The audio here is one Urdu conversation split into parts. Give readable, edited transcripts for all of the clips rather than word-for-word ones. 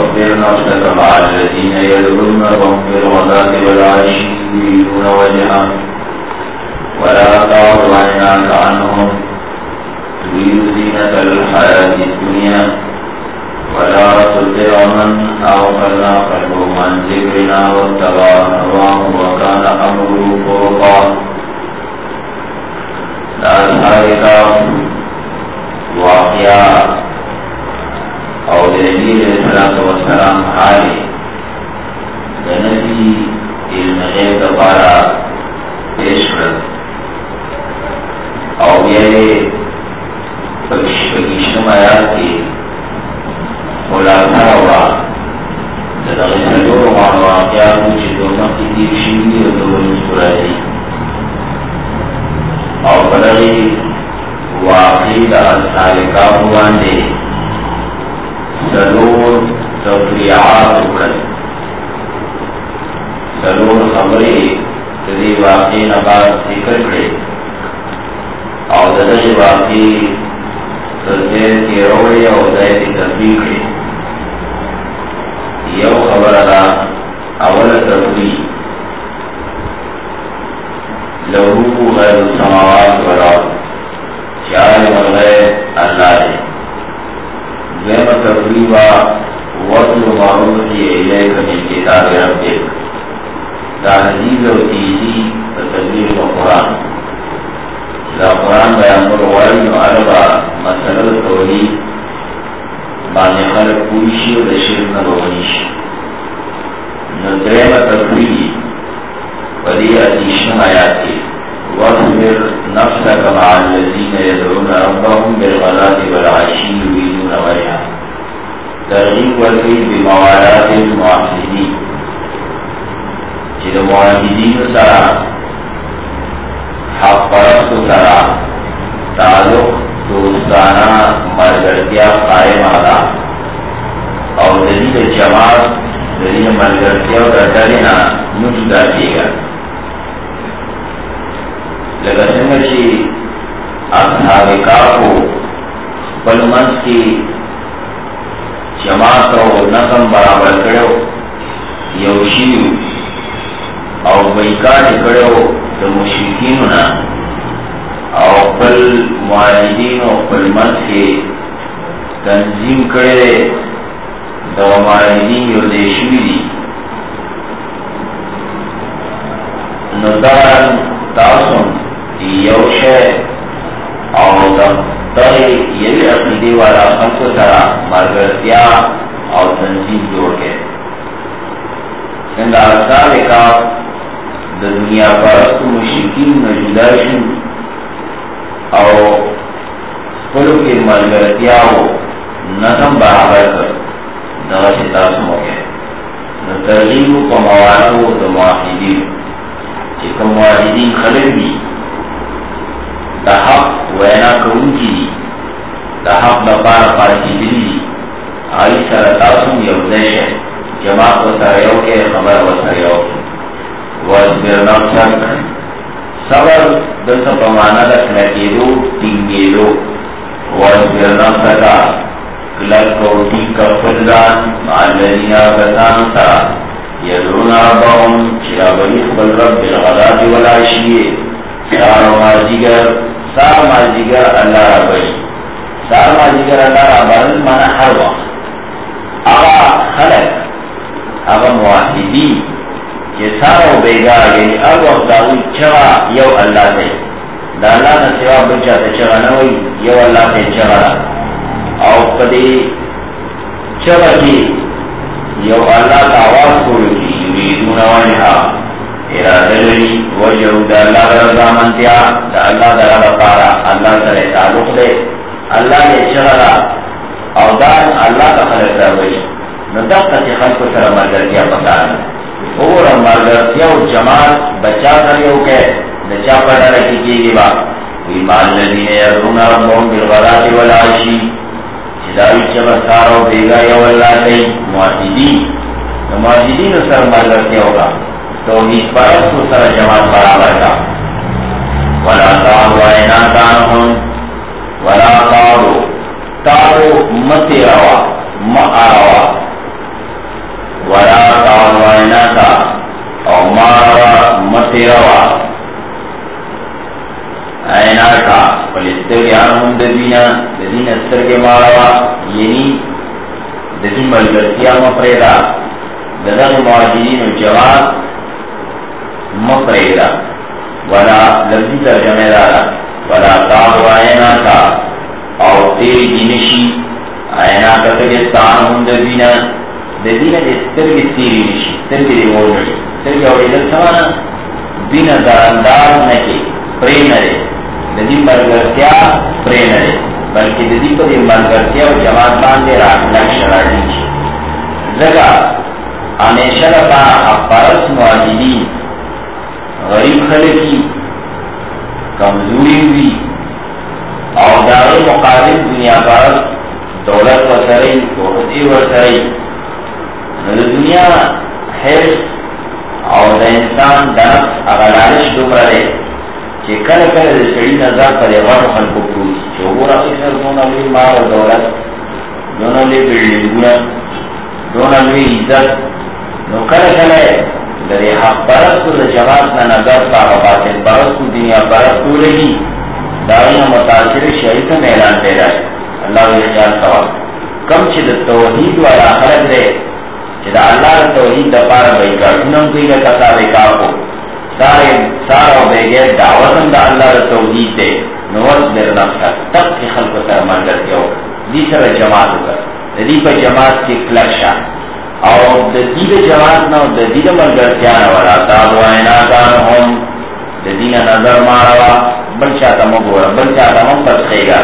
واصبر نفسك مع الذين يدعون ربهم بالغداة والعشي يريدون وجهه ولا تعد عيناك عنهم تريد زينة الحياة الدنيا ولا تطع من أغفلنا قلبه عن ذكرنا واتبع هواه وكان أمره فرطا. لأصحابك واقعہ اور نبی علیہ الصلوۃ والسلام حالی نبی علم غیب دوبارہ پیش کر اور یہ پکشم آیات کی خلاصہ ہوا جو واقعات مجھے دونوں کی دیکھی اور دونوں مسکرائی اور بڑی واقعی دا اصحاب کہف باندې ضرور تفریعات وکړل ضرور خبرې د دې واقعې نه بعد ذکر کړې او د دې واقعې ترڅنګ کې وروړي او د دې تفریح کړې. یو خبره ده اوله تفریح له غیر السماوات والارض عالم الغیب اللہ ہے. دویمہ تقریبا وصل معروفی الیک من کتاب ربک دا حدیث و تیزی و تبلیغ و قرآن دا قرآن بیان بروائی و عربا مسئلہ توحید بانے خلق پوشی و شرک نبونیش. دویمہ تقریبی ولی اتیشن آیاتی واصبر نفسك مع الذين يدعون ربهم بالغداة والعشي يريدون وجهه. ترغیب ورکړي بموالات الموحدین چې د موحدینو سره حق پرستو سره تعلق دوستانه ملګرتیا قائمه ده او د دې جماعت د دې ملګرتیا او د ډلې نه نه جدا کېږي. لکه څنګه چې اصحاب کهف خپل منځ کې جماعت او نظم برابر کړو یو شی او بیکار کړو د مشرکینو نه او خپل موحدین او خپل منځ کې تنظیم کړي د موحدین یو دیشوی دي. نو دا تاسو یو شے اور دغه یوی عقیدی والا خلق سره ملګرتیا او تنظیم جوړ کړي. څنګه اصحاب کهف د دنیا پرستو مشرکین نه جدا شو او خپلو کې ملګرتیا او نظم برابر کړ. دغه چې تاسو وکړئ نو ترغیب په موالاتو د موحدین چې کوم موحدین خلک دي دا حق وینا کوونکی دي دا حق لپاره پاتېدلي دي هغوی سره تاسو یو ځای شئ جماعت ورسره یو کړئ خبره ورسره یو کړئ. واصبر نفسک صبر دلته په معنا د کلکېدو ټینګېدو. واصبر نفسک کلک او ټینګ کړه خپل ځان مع الذین کسانو سره یدعون ربهم چې راوړي خپل رب بالغداة والعشي سار و مازدیگر سار مازدیگر اللہ ربی سار مازدیگر اللہ ربی مانا ہر وقت آغا خلق آغا موحدی یہ سارا و بیگار یعنی اب وقت داوی چغا یو اللہ دے دا اللہ نا سوا بچا تا چغا نوی یو اللہ تے چغا او قدی چغا کی یو اللہ تا آواز کوئی کی یریدون وجہا ارادہ لري وجه د الله رضا منتیا د الله د رضا لپاره الله سره تعلق دی الله یې شغلا او دا الله ته خلق راوړي. نو دغه چې خلق سره ملګرتیا پکار اور ملګرتیا او جماعت بچا سره یو کې د چا په ډله کې کېږي وا ایمان الذین یرون ربهم بالغداة والعشي چې دا چې وسارو بیگا یو الله دی موحدین نو موحدین سره ملګرتیا وکړه توحید پرستو سر جماعت برابر کا. ولا تعالوا عیناک عنہم ولا تعالوا تعالوا مت روا ما روا متیروا اینا کا فلستریان هم ددینا ددین استرگ ماروا یعنی ددین ملگرتیا مفریدا ددن معاجرین الجواد مفریدا ولا لفظی ترجمه دارا ولا تعب اینا کا اور تیری جنشی اینا کا تجستان هم ددینا ددینا استرگ تیری نشی استرگ دیور نشی استرگ اور ادھر سمانا دین دراندار نکی پرینرے ددی ملگرتیا پرینرے بلکہ ددی پر یہ ملگرتیا و جماعت باندے راکنک شرارنی چی زگا ہمیشہ لپا اپارس معاجدین غریب خلقی کمزوری ہوئی اور دار مقابل دنیا پر دولت و سرئی وقتی و سرئی دنیا حرص اور دا انسان دنفس اغلالش دمرے کہ کل کل سڑی نظر پر غر خلقو پروسی چوبور اقیسر دون علی مال و دولت دون علی بلڈنگونا دون علی عزت نو کل کل در حق پرستو در جماعت نا نظر پا باطن پرستو دنیا پرستو لگی دارین متاثر شریکم اعلان پیدا ہے اللہ و احجار سوال کم چھ در توحید والا خلق دے چھ در اللہ توحید در پارا بیکا انہوں کوئی لکتا بیکا کو سارا و بغیر دعوتم دا اللہ دا توحید دے نوز در نفسا تب کی خلق سر مندر کیو دی سر جماعت کر دی پا جماعت کی کلکشا اور دی دا جماعت نا دی دا مندر کیانا والا تابو اینا کانہم دی نا نظر ماروا بلچا تا مگورا بلچا تا مفت خیگا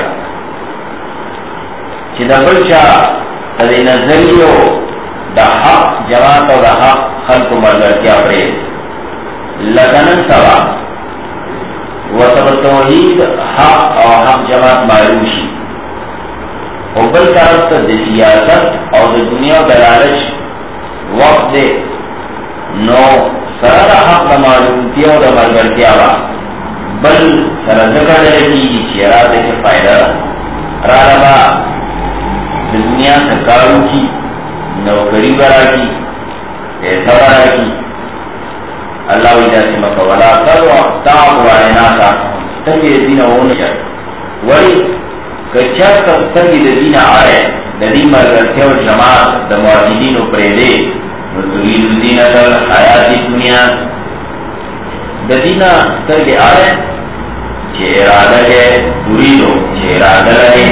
چی دا بلچا تا دی نظریو دا حق جماعت و دا حق خلق مندر کیا پریز لکنن سوا وطب توحید حق اور حق جماعت معلوشی اور بل طرف تا سیاست اور دنیا دلالش وقت دے نو سرد حق دا معلومتی اور دا مرگرتیا با بل سرد ذکر لگی چیرات کے فائدہ راربا دنیا سرکاروں کی نوکری برا کی ایسا برا کی اللہ وجہ سے مکولا کر و اختاب و آئیناتا تکی دین ہونی جائے ولی کچھر تکی دین آئے دین مرگرتیا و جماعت دمواجدین و پریدے نزوید دین در حیاتی دنیا دین تکی آئے چھے ارادہ گئے دوریدو چھے ارادہ لگے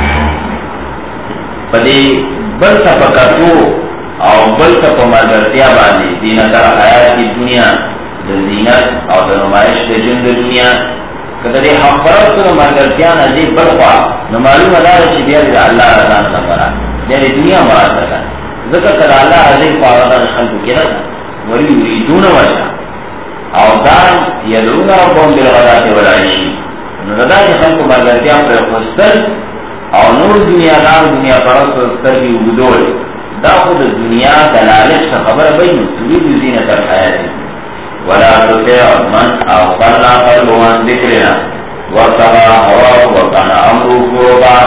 پدی بل سفقتو اور بل کا مرگرتیا باندھی دین در حیات کی دنیا زینت اور نمائش سے جن دنیا کدی حق پرست و مرگرتیا نجیب بلخوا نمالوم ادار شبیر اللہ رضا نفرا یعنی دنیا مراد لگا ذکر کر اللہ عزیز فارغان خلق کی رضا ولی یریدون وجہ اور دان یدرون ربهم بالغداة والعشی رضا کی خلق مرگرتیا پر خستر اور نور دنیا دار دنیا پرست و خستر کی عبدول دا خود دنیا دلالت سے خبر بین تريد زینت الحیات ولا تطع من اغفلنا قلبه عن ذکرنا واتبع هواه وكان امره فرطا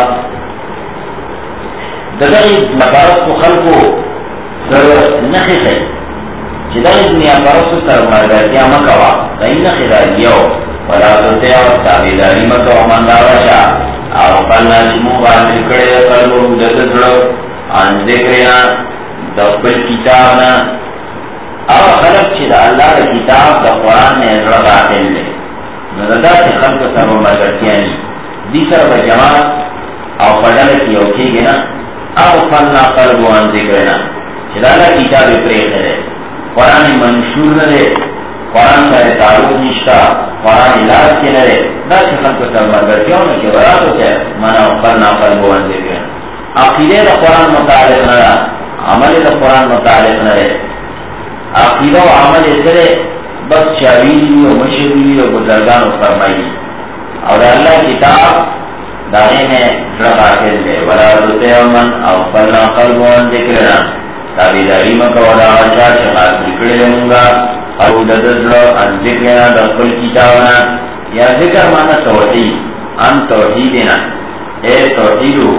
دغی مپرست خلقو سر نخی خی چی دغی دنیا پرست سر مرگرتیا مکوا دغی نخی داریو ولا تطع تابیداری مکوا من دارشا اغفلنا جمو باندر کڑے قلبه دددلو عن ذکرنا دقبل کتابنا او خلق چی دا اللہ دا کتاب دا قرآن نے ازرد آخر لے نزدہ چی خلق سر و مگرتیانی دی سر با جماعت او پڑھنے کی اوکی گنا او فلنا قلب عن ذکرنا چی دا اللہ کتاب پریخ لے قرآن منشور لے قرآن سر تعلق نشتا قرآن علاج کے لے دا چی خلق سر مگرتیانی کی براتو چے منا فلنا قلب عن ذکرنا عقیدے دا قرآن متعلق نہ رہا عمل دا قرآن متعلق نہ رہے عقیدہ و عمل اسرے بس شاویلی و مشروعی و بزرگان و فرمائی اور اللہ کتاب دانے میں رب آخر لے ولا رتے امن او فرنا قلب وان ذکرنا تابیداری مکا ولا آشا شخاص ذکر لنگا او دددلو ان ذکرنا دخل کتابنا یا ذکر مانا توحید ان توحیدنا اے توحیدو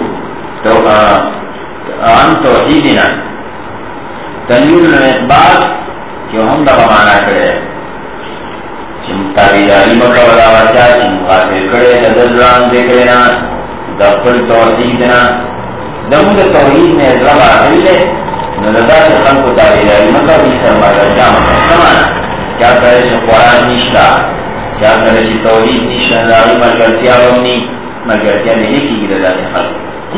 عن توحیدنا تنویر الاثبات کہ ہم دا مانا کرے تابعداری مکولا ورچا چې مغافل کړی د ځان ذکرنا د خپل توحید نه دموږ توحید نه زړه راغلی دی نو د داسې خلکو تابعداري مکوه دي سره ملګرتیا مکوه څه معنا چا سره چې قرآن نشته چا سره چې توحید نشته د هغې ملګرتیا هم ني ملګرتیا دې نه کېږي د داسې خلکو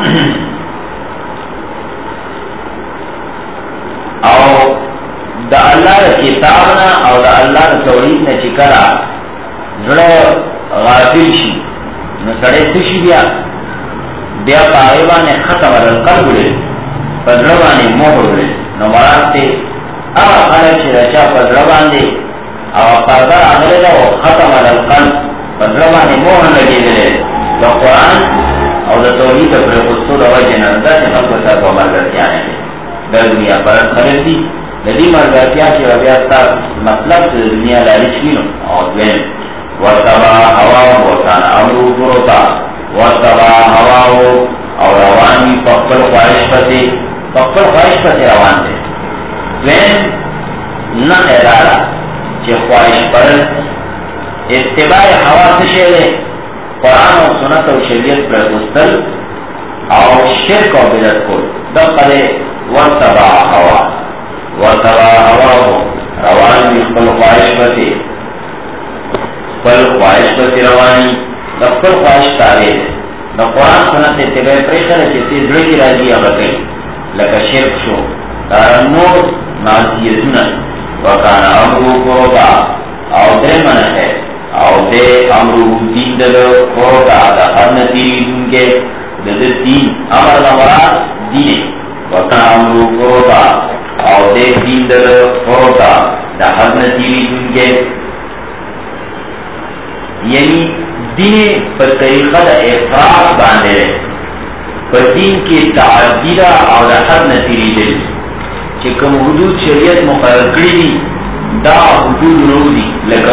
او د الله د کتاب نه او د الله د توحید نه چې کله زړه غافل شي نو سړی څه شي بیا په هغې باندې ختم القلب دی په زړه باندې مهر دی نو مراد دی هغه خلک چې د چا په زړه باندې او پرده راغلی ده او ختم القلب په زړه باندې مهر لګېدلی د قرآن او د توحید د پرېښودو د وجې نه داسې خلکو سره په ملګرتیا نه دی د دنیا پرست خلک دي د دې ملګرتیا چې بیا ستا مطلب د دنیا لالچ وي نو او دویم واتبع هواه وکان امره فرطا واتبع هواه او روان وي په خپل خواهش پسې روان دی دویم نښه دا ده چې خواهش پرست اتباع هوا څه شی دی قرآن او سنت او شریعت پرېښودل او شرک او بدعت کول دغه دی واتبع هواه روان وي خپل خواهش پسې رواني د خپل خواهش تابع دی د قرآن سنت اتباع پرېښوده چې څه زړه کې راځي هغه کوي لکه شرک شو دا نور معصیتونه وکان امرو فرطا او درېیمه نښه او دې امرو دین د فرطا د هر نه تېرېدونکی د ده دین امر نه مراد دین وکان امرو فرطا او دې دین د فرطا د هر نه تېرېدونکی یعنی دین پر طریقه د افراط باندې په دین کې تعدی ده او د حد نه تېرېدل چې کوم حدود شریعت مقرر کړي دي دا حدود نه دي لکه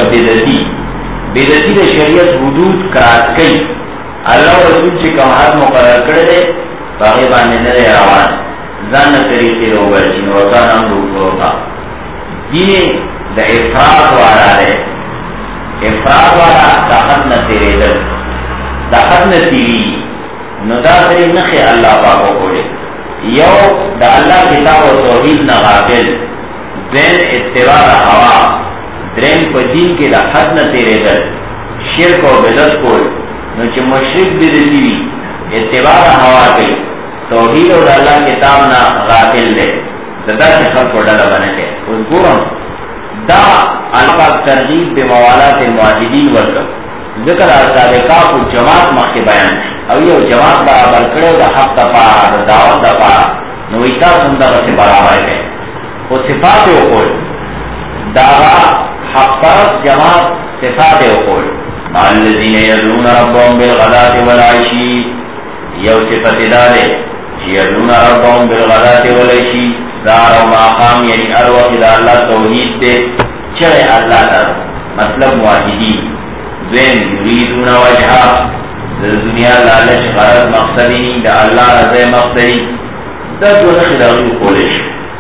بدعتي د شریعت حدود کراس کوي الله رسول چې کوم حد مقرر کړی دی په هغې باندې نه دی روان ځان نه طریقې راوباسي نو ځان هم وګوره دین د افراط والا دی افراد والا دا حد نه تیریدل دا حد نه تیری نو دا درې نښې الله پاک وښودې یو د الله کتاب او توحید نه غافل دویم اتباع د هوا درېیم په دین کې د حد نه تیریدل شرک او بدعت کول نو چې مشرک بدعتي وي اتباع د هوا کوي توحید او د الله کتاب نه غافل دی د داسې خلکو ډله به نه کوي اوس ګورم دا الله ترغیب به موالات الموحدین ورکړ ذکر السابقات او جماعت مخکې بیان او یو جماعت برابر کړو د حق لپاره د دعوت لپاره نو ایتا څنګه به برابر کړي او صفات یې وکړ دا حق پرست جماعت صفات یې وکړ مع الذين يدعون ربهم بالغداة والعشي یو صفت داره چې يدعون ربهم بالغداة والعشي دار و مقام یعنی الوقت دا اللہ توحید دے چرے اللہ تر مطلب موحدین دویم یریدون وجہا دنیا لالچ غرض مقصدی دا اللہ رضا مقصدی دا دو نخی داغیو کولش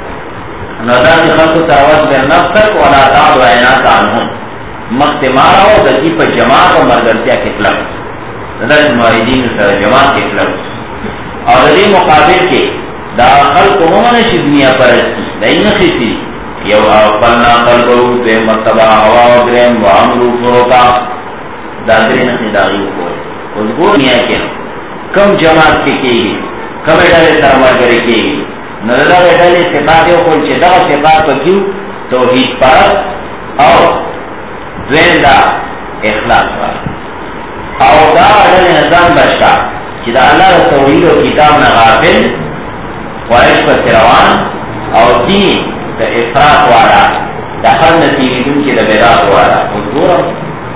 نظر دی خلق تاوت بر نفسک ولا تعد و عینات عنہم مختمارا و دکی پا جماعت و مردرتیا کتلق نظر موحدین سر جماعت کتلق اور دی مقابل کے دا خلق ممنشی دنیا پرستی دا این خیسی یو اغفلنا قلبو دوی مرتبہ ہوا و درم و عمرو فروتا دا درین خداغیو کوئی اس گو دنیا کے کم جماعت کے کی گی کم ایڈالی سرمرگری کی گی نظر ایڈالی صفاتیو کوئی چی دا صفات پا کیو توحید پرست او دوین دا اخلاص پرست او دا ایڈالی نظام بشتا چی دا اللہ دا توحید و کتاب نغافل خواهش پر روان او دین دا افراط والا دا هر نتیریدون که دا بیدات والا حضورم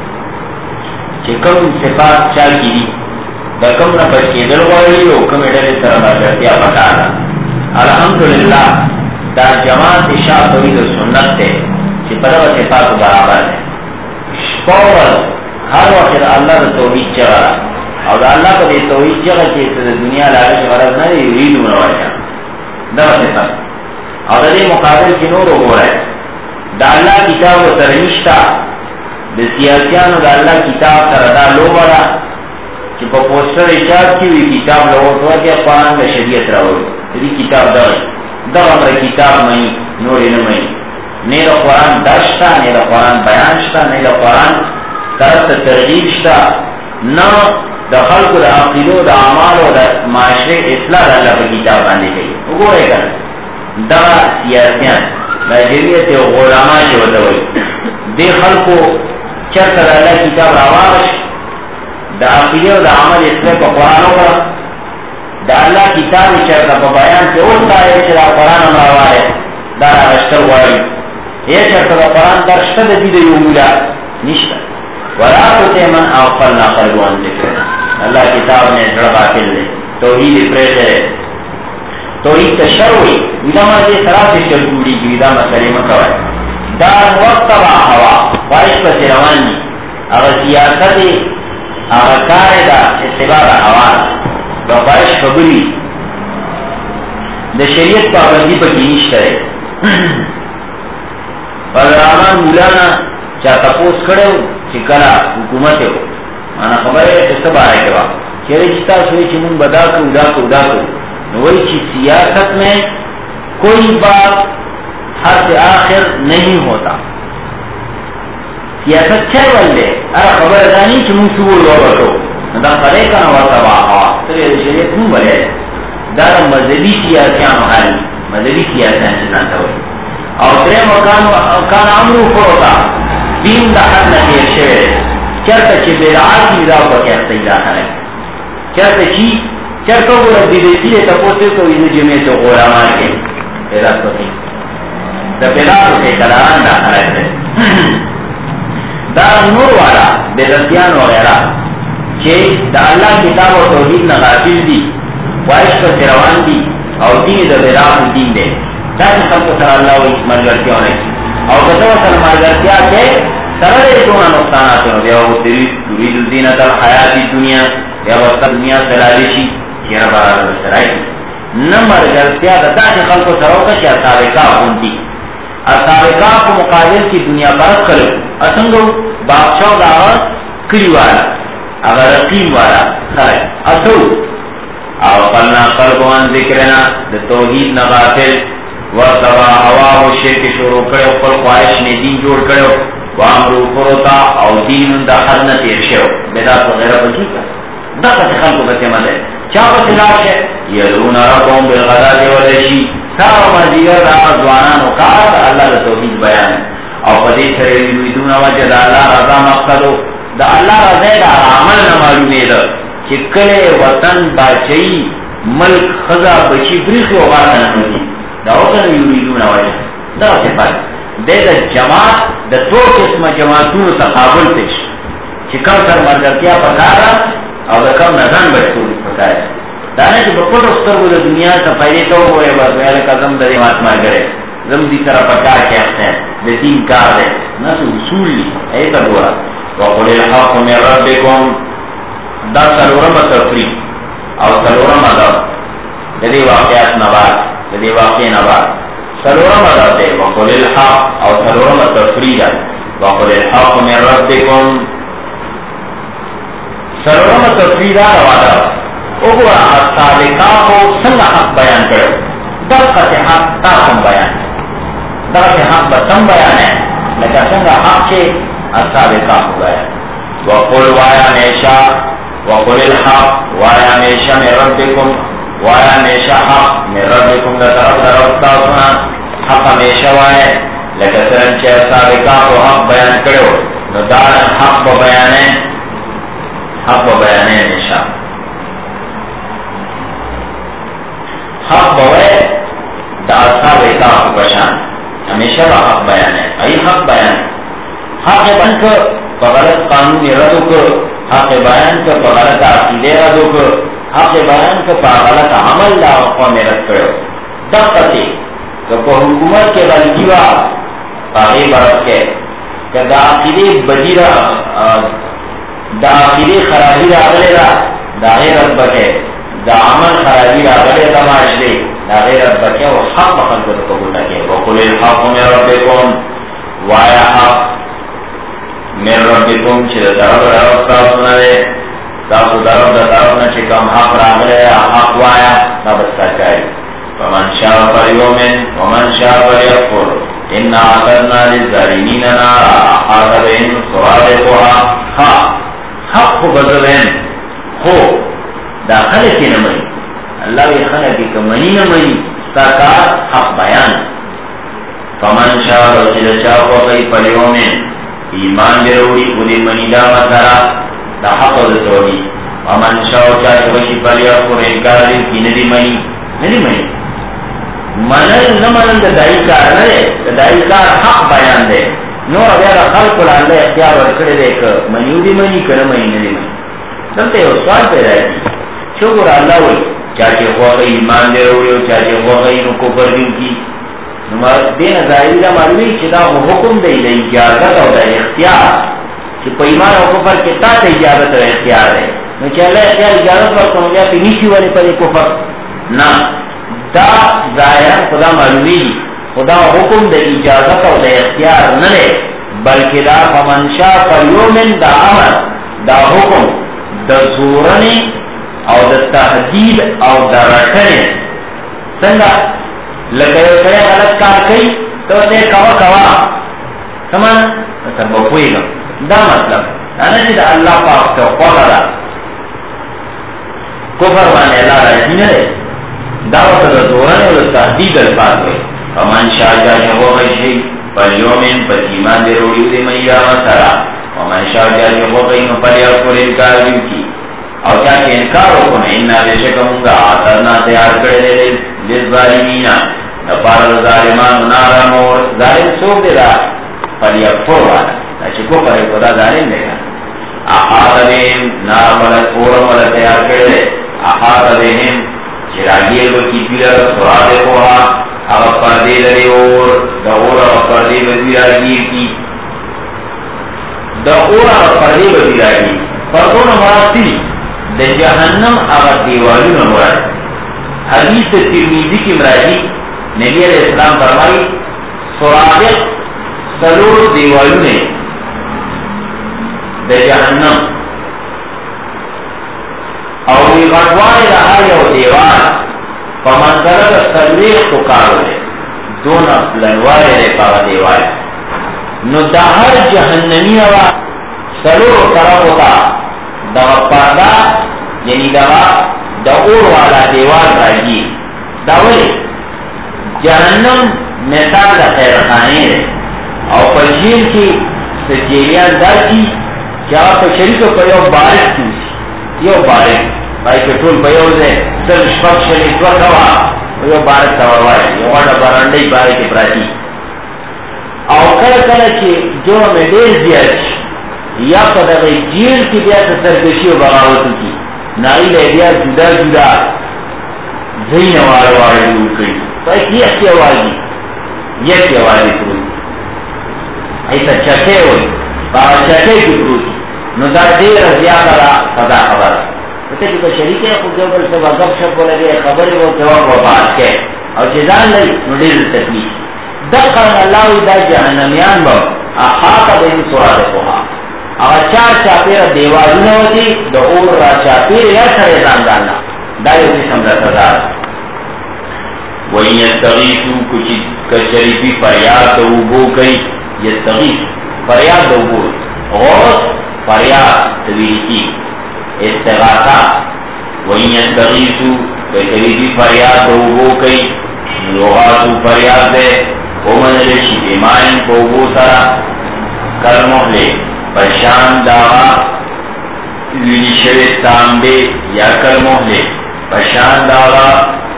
چه کم صفات چال کی دی دا کم نفر کی دل غوری و کم ادل سر مردتیا پتانا الحمدللہ دا جماعت شاہ توحید و سنت تے چه پدو صفات برابر ہے شپاور ہر وقت اللہ دا توحید چگا او دا اللہ پا دی توحید چگا چه دنیا لالچ غرض نا دی یریدون وجہ دا صفات او دا دی مقابل کی نور ہو رہا ہے دا اللہ کتاب و ترنشتا د سیاسیانو د الله کتاب سره دا لوبه چې په پوسټر ایجاد کی وی کتاب لوټو کې قرآن د شریعت راوړي دې کتاب دا امر کتاب مې نور نه مې نه د قرآن داشتا نه د قرآن بیان شتا نه د قرآن طرف ترغیب شتا نه د خلقو د عقیدو د اعمال او د معاشره اصلاح د الله په کتاب باندې کوي. وګورئ کنه دا سیاسيان د جمعیت او علماء چې وته وي د خلقو چرته د الله کتاب راوړل د عقیده او د عمل اصلاح په قرآن او د الله کتاب چرته په بیان کې اوسه چې د قرآن راوړل دا راځي وایي یہ چرته د قرآن درشته د دې یو مولا نشته ولا تمن اغفلنا قلبه عن ذکرنا. اللہ کتاب میں جڑ باطل ہے توحید پریت ہے توحید تشروی ودما دے سراسی چلوڑی کی ودما سلیم کوای دار وقت با ہوا بارش پر روانی اگر سیاست اگر قاعدہ اتباع ہوا با بارش خبری دا شریعت پابندی پر کی نشته پروامان مولانا چا تپوس کڑے چې کله حکومت ہو انا خبره څه باره کې وا چې تاسو چې مون بدا کو دا کو نو وایي چې سیاست میں کوئی بات حد سے آخر نہیں ہوتا. سیاست چھ بندے ارا خبر دانی چې مون سوول ورته دا خبره کنه ورته وا ته شریعت مون بلې دا مذهبي سیاستانو حال مذهبي سیاستان څنګه ته وایي او درې مکان امر وکړه دین دا حد نه تیر شوی چرته چې بدعات دي دا په کې استیلا کوي چرته ور دي دې ته پوښتنه کوي چې جمعې ته علماء کې پیدا کوي دا بدعات کې کلام دا حالت دا نور والا بدعتيان وغيرها چې دا الله کتاب او توحید نه غافل دي وایش په روان دي او دین د بدعات دین دی دا څنګه سره الله او ملګرتیا نه او کته سره ملګرتیا کې سره دونه نقصانات دی او تريد زینت الحیات الدنیا یا وقت دنیا سلالشی چیرې بارا سره نمبر ګرځیا د تاسو خلکو سره او چې سابقہ هوندي سابقہ په مقابل کې دنیا بار کړو اسنګو بادشاہ دا کلیوال هغه رقیب والا سره اسو او قلنا قلبوان ذکرنا د توحید نه غافل ورتوا هوا او شرک شروع کړو پر خواهش نه دین جوړ کړو وامرو پروتا او دین د حد نه تیر شو بدعت وغیرہ بچی کا دا څه خلکو به څه مده چا په خلاف شه یلون ربهم بالغداة والعشي سارو مزیګر دا ځوانانو کار الله د توحید بیان او په دې سره یریدون وجه د الله رضا مقصدو د الله رضا د عمل نه معلومه ده چې کله وطن باچي ملک خزا بچی بریخ او غاړه نه دي دا وکړي یریدون وجه دا څه پات د جماعت د ټول قسمه جماعتونو تقابل پېښ چې کوم تر مرګتیا پکاره او د کوم نظام بچول پکاره دا نه چې په پټو سترګو د دنیا ته پیدا ته وایي ورته کزم د جماعت ماګره زم دي سره پکار کېسته د دین کار دی نه اصول دي ایت ګورا وقل الحق من ربكم دا څلورمه تفریق او څلورمه دا د دې واقعیت نه بعد د دې واقعې نه بعد سلورم عدد ہے وقل الحق او سلورم تفریدہ وقل الحق من ربکم سلورم تفریدہ روادہ اگوڑا سابقہ کو سنگ حق بیان کرو دقت حق تاکم بیان دقت حق بسم بیان ہے لیکن سنگ حق کے سابقہ کو بیان وقل وایا نیشا وقل الحق وایا نیشا من ربکم وایا ہمیشہ حق من ربکم دا طرف تاسونا حق ہمیشہ وائے لکہ سرنچہ سابقہ کو حق بیان کرو نو دار حق و بیانے ہمیشہ حق بوئے دا سابقہ کو بشان ہمیشہ با حق بیانے ای حق بیان حق بن کر غلط قانونی ردو کر حق بیان کر غلط عقیدے ردو کر حق بیان کے غلط عمل لا قوم رد کرو دقتی کہ حکومت کے بلکیوا باغی برس کے کہ دا عقیدی بدیرہ دا عقیدی خرابی را غلی را دا غیرت بکے دا عمل خرابی را غلی تماش دے دا غیرت بکے و حق مخلقت قبول نکے وقل الحق من ربکم وایا حق من ربکم چې د طرف رب تاسو نه دی تاسو طرف د طرف نه چې کوم حق راغلی حق وایه دا به سچای فمن شاء فلیؤمن ومن شاء فلیکفر انا اعتدنا للظالمین نارا احاط بهم سرادقها حق خو بدوین خو دا خلق نه مني الله وی خلق که مني نه مني ساکار حق بیان فمن شاء رسول شاء وقی فلیؤمن ایمان جروری خودی منی دا مسرا دا حق و توحید ومن شاء چاہت وشی فلیکفر انکار دی کی ندی منی منل نمنل دا دائی کار نرے دا دائی کار حق بیان دے نو اگر خلق اللہ اختیار ورکڑے دے کہ منیو دی منی کہ نمنی ندی منی دلتے ہو سوال پیدا ہے شکر اللہ ہوئی چاہتے خواہ ایمان دے روڑی ہو چاہتے خواہ انو کفر دیو کی دین ظاہری دا معلومی چی دا حکم دے دا اجازت او دا اختیار چی پا ایمان او کفر کتا تا اجازت او اختیار ہے نو چی اللہ اختیار اجازت پر سمجھا پی نیشی والی پر کفر نا دا ظاہران خدا معلومی خدا حکم دا اجازت او دا اختیار نلے بلکہ دا فمنشا فلیومن دا عمر دا حکم دا زورنی او دا تحدید او دا رکھنے سنگا لکہ یو سڑے غلط کار کئی تو دے کوا سمان سب بپوئی گا دا مطلب انا جی دا اللہ پاک تو خواه دا کفر بانے اللہ راجی نرے دعوت دا دوران و تحدید الفاظ گئی فمن شاہ جا شہو غیشی فلیومن پس ایمان دے روڑیو دے میاما سرا ومن شاہ جا شہو غیشی فلیکفر انکار دیو کی او چاہتے انکار ہوکن انہا بے شکمونگا آترنا تیار کردے للظالمین نفار ظالمان نارا مور ظالم سوک دے دا فلیکفر وانا چکو پر خدا ظالم دے گا احاط بهم نارا ملک پورا ملک تیار کردے احاط بهم چراغیر بکی پیلر سراد کوها اغا پردے لرے اور دا اور اغا پردے بزیراگیر کی دا اور اغا پردے بزیراگیر پردون مراتی دا جہنم اغا دیوالون مراد حدیث ترمیزی کی مراجی نبی علیہ السلام فرمائی سرادق سلور دیوالون دا جہنم او وی غټوالي د هر یو دیوال په منځره د څلوېښت کارو دی دونه پلنوالی دی په هغه دیوال نو د هر جهنمي هغه څلورو طرفو ته دغه پرده یعنې دغه د اور والا دیوال راځي دا ولې جهنم مثال د خیرخانې دی او په جیل کې سجیریان داسي چې هغه په شریکو په یو بارک کې یو بارک بائی پٹرول پیو دے سر شپک شلی سوکوا یو بارک تاوروائی یو غاڑا برانڈی بارک پراتی او کل چی جو میں دیر زیاد یا پا دغی جیل کی بیا سرکشی و بغاوتو کی نائی لے بیا جدا جدا زین وار دور کری تو ایک یکی آوازی پروی ایسا چکے ہوئی باقا چکے کی پروی نو دا دیر زیادہ را صدا خبر تے کہ شریک ہے خود بل سے غضب شپ لگے خبر وہ جواب و بات کے اور جزان لئی نڈیل تکلیف دقا اللہ دا جہنمیان با احاط بهم سرادقها اگر چار چاپیر دیوالونه ہوتی دا اور را چاپیر یا سرے زاندانا دا یو قسم را سزا وَإِن يَسْتَغِيثُوا کچریفی فریاد دوبو کئی یستغیث فریاد دوبو غوث فریاد تویلکی استغاثہ وَإِن يَسْتَغِيثُوا کچریفی فریاد دوبو کئی یغاثوا فریاد دے ومن رشی بیمائن کوبو سرا کل محلے پشان داغا وینشوی تانبے یا کل محلے پشان داغا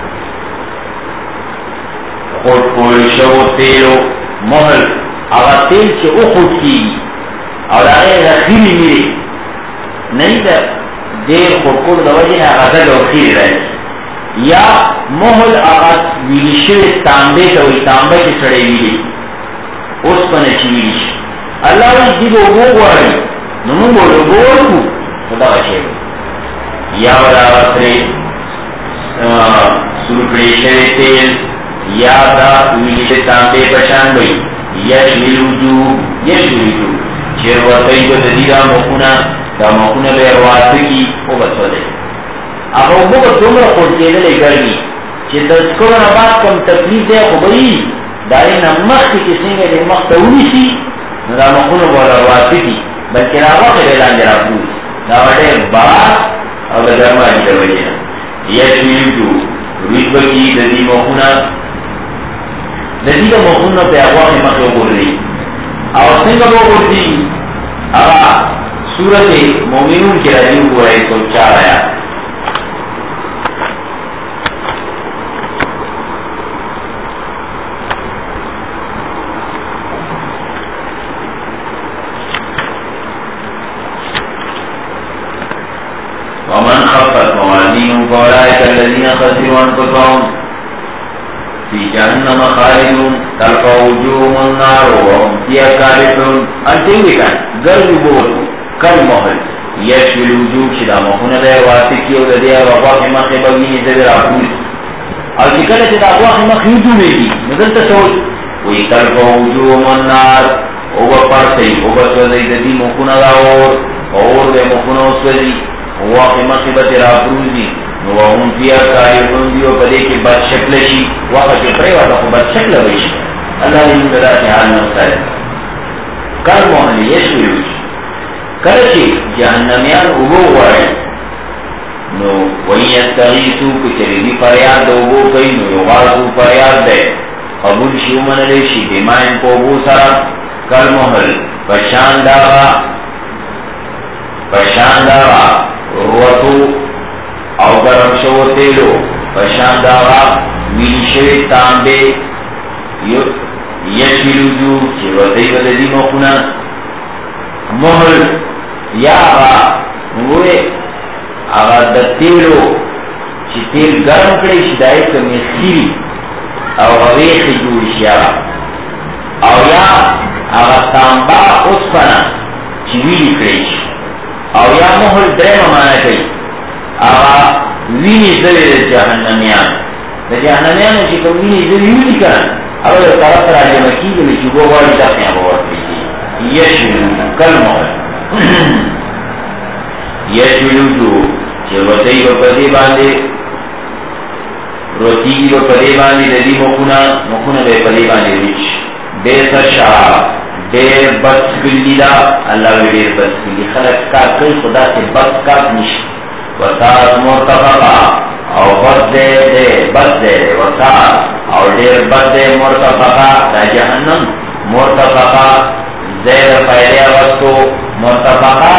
خود پولشو تیلو محل اغا تیل چه او خود کی اور آگے رخیلی میری نہیں تا دیر خود کود دو وجہ اغا دل و خیر رہی یا محل اغا ویلیشوی تانبے تاوی تانبے چه سڑے ویلی اس پنچی ویلیش اللہ وی جیب او گواری نمون بولو گوارکو خدا بچے یا ولا وطرے سرکڑی شوی تیل یا دا ویلیش تانبے پشان بئی یشوی وجوب چیر ورطی جو ددیدہ مخونا دا مخونا بے رواسکی او بسو دے اب او بو دمرا خود کے لئے گرمی چی تذکر نبات کم تکلیف دے خوبئی داری نمخ کی کسنگے دے مختوری سی دا مخونا بو رواسکی بلکہ راوق بیلان جرا پوز دا وڈے باس او گرمانی در وجینا یشمیلو رویت بکی ددی مخونا ددی مخونا پہ اقوام مخلو بول رہی اور سنگا بو بولتی اگا سورت مومنون کی رجیو کو ہے تو 4 آیا ومن خفت موازینهم فاولئک الذین خسروا انفسهم فی جہنم خالدون تلقا وجوہهم النار وهم فیہا کالحون انتوی کن گرد بول کل محل یشوی الوجوہ شدا مخون دے واسکی و دے رواق مخی بگینی دے راپوز اور چکل چدا اقواق مخی دو میگی مدل تسول وی تلقا وجوہهم النار اوبا پرسی اوبا سوزی دی مخون دا اور دے مخون اسوزی واقع مصیبت راپروزی وهم فیہا کالحون دیو پدے کی بد شکل شی واقع کی پریواتا کو بد شکل بیشی اللہ نے مدلا سے حال نفسر کل محل یشوی الوجوہ کرچی جہنمیان اوبو وارے نو وہی استغیثو کچری فریاد دو اوبو کئی نو یغاثو فریاد دے قبول شیو من لیشی دیمائن کو اوبو سرا کل محل پشان دارا روتو او گرم شو تیلو پشان دارا وینشوی تانبے یشوی الوجوہ چی روتی بددی مخونا محل یا آغا دا تیلو چی تیل گرم کڑی چی دائی کمی خیری او غویخ جوڑی شیارا او یا آغا تانبا اس پنا چی ویلی کڑی او یا محل درم مانا کئی آغا وینی زلی جہنمیان دا جہنمیان چی کم وینی زلی ویلی کرن او دا طرف راجع مکی گلی چی گو باری دفعی بورتی یشو کل محل یشو الوجوہ چی روتی و پدی باندے روتی و پدی باندے ددی مخونا بے پدی باندے ریچ بیسا شاہ دیر بس کلی دا اللہ وی دیر بس کلی خلق کا کئی خدا سے بس کا نش وساعت مرتفقہ او بس دے وساعت او دیر بس دے مرتفقہ دا جہنم مرتفقہ زیر فیدے وستو مرتفقہ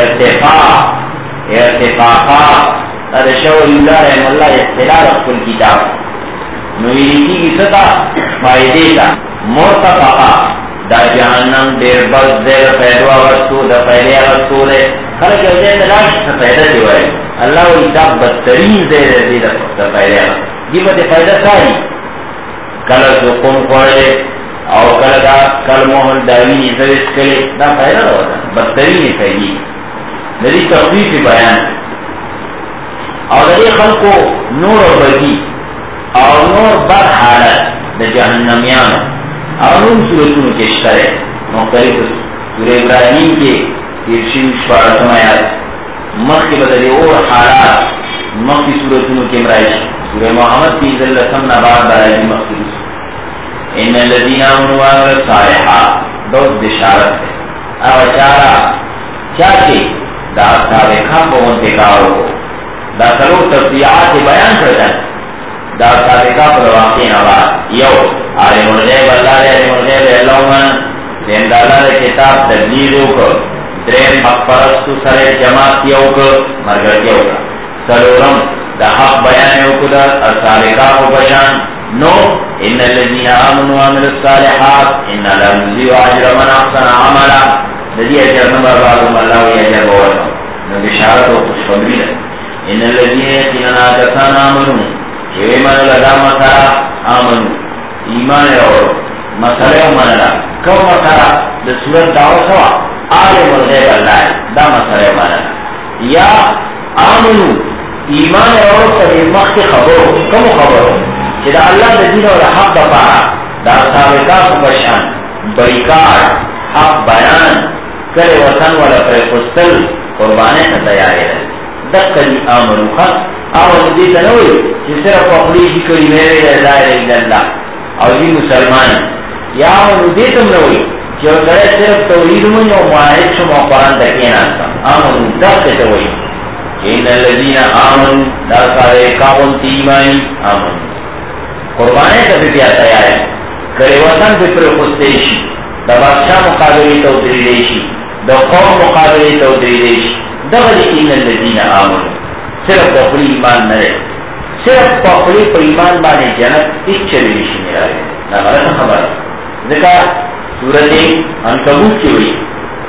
ارتفاقہ ارشو اللہ رحم اللہ اختلال اکل کتاب نویلی کی ستا فائدے دا مرتفقہ دا جہنم دیر بس دیر فیدوا وستو دا فیدے وستو دے خلق جو دیر دلاش تا فیدہ دیوائی اللہ و اتاب بدترین دیر دیر دا فیدے دیبت فیدہ ساری کلر جو کن خوڑے او کل دا کل محل داوینی زرس کلے دا فیدہ دا ہوتا بدترین فیدی ندی تخفیف بیان اور دری خلقو نور و بدی اور نور بد حالت دا جہنمیانو اور ان صورتوں کے اشترے مختلف سورہ ابراہیم کے تیرشیم شفارتوں آیات مخی بدلی اور حالات مخی صورتوں کے مرائش سورہ محمد کی ذل رسم نباد برائے مخی ان الذین آمنوا وعملوا الصالحات دوست بشارت ہے او چارا چاچے دا سابقہ کو منتقاو کو دا سلوک تفصیحات بیان کرتا ہے دا سابقہ پر واقعی نواد یو عالم الغیب اللہ عالم الغیب اللہ من دین دا اللہ کتاب تبلیغ کو درین حق پرستو سر جماعت کیو کو مرگر کیو کا سلورم دا حق بیان کو دا سابقہ کو بشان نو ان الذين امنوا وعملوا الصالحات ان لا نضيع اجر من احسن عملا الذي اجر نمبر بعضهم الله يجر ولا نو بشارت و خوشخبری ان الذين يقينون امنوا ایمان لگا مسارا آمنو ایمان اور مسئلہ منلا کم مسارا دا صورت دعوت سوا عالم الغیب اللہ دا مسئلہ منلا یا آمنو ایمان اور پر مخت خبرو کم خبرو کہ دا اللہ دا دین اور حق دا پارا دا سابقات بشان بیکار حق بیان کرے وطن والا پر خستل قربانے تا تیاری رہے دقلی آمنو خط آمنو دیتا نوئی چی صرف اخلیشی کری میرے لا الہ الا اللہ او جی مسلمان یا آمنو دیتم نوئی چی اترے صرف توحید من و معاہد شما قرآن تکین آستا آمنو دقتا ہوئی ان الذین آمنو دا سارے کابن تی ایمانی آمنو قربانے تا بیا تیاری کرے وطن پہ پر خستیشی دا بادشاہ مقابلی توتری دیشی دا قوم مقابلی توتری دیشی دا غلی ان الذین آمنو صرف پخلی ایمان نرے صرف پخلی پر ایمان بانے جنت اس چلیشی میں آئے نا غلط خبر ذکر سورت عنکبوت کی ہوئی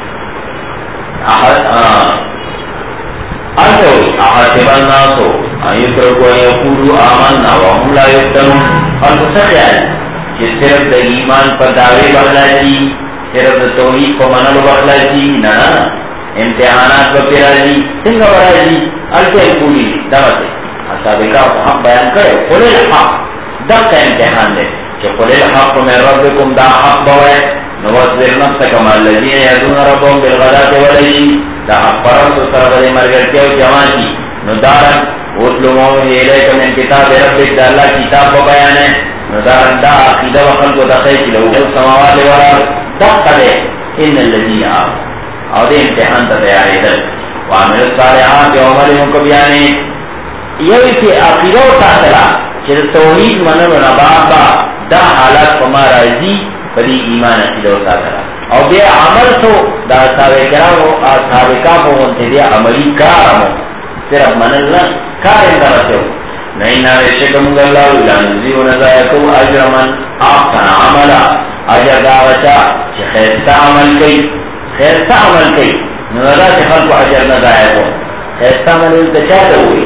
احاسب الناس ان یترکوا ان یقولوا آمنا وهم لا یفتنون اور سچ ہے کہ صرف دا ایمان پر دعوے بخلائی صرف دا توحید کو منلو بخلائی نا امتحانات پر پیراجی سنگا براجی الکے پوری دعوت اصحاب کا حق بیان کرے قل الحق دا کا امتحان دے کہ قل الحق من ربکم دا حق بوئے نوصبر نفسک مع الذین یدعون ربهم بالغداة والعشی دا حق پرست سربر مرگرتیا و جوان کی ندارن اتلو موحی الیک من کتاب ربک دا اللہ کتاب کو بیان ہے ندارن دا عقیدہ و خلق و تخیل کی لوگ سماوات والارض دا قدے ان الذین آمنوا او دے امتحان تا تیاری دل وعمل الصالحات کے عمل کو بیانے یہ کہ عقیدہ و تاثرہ کہ توحید منل و نبابا دا حالات فما راضی بلی ایمان عقیدہ و تاثرہ او بے عمل تو دا صحابہ کرام و اصحاب کاف و انتدی عملی کارمو صرف منل نہ کار اندرسے ہو نہیں نارے شکم اللہ لنزی و نزایتو اجر من احسن عملا اجر دعوتا چی خیرتا عمل کئی خیرتا عمل کئی نظرہ سے خلق اجر نزایتو خیرتا عمل انتشاہ ہوئی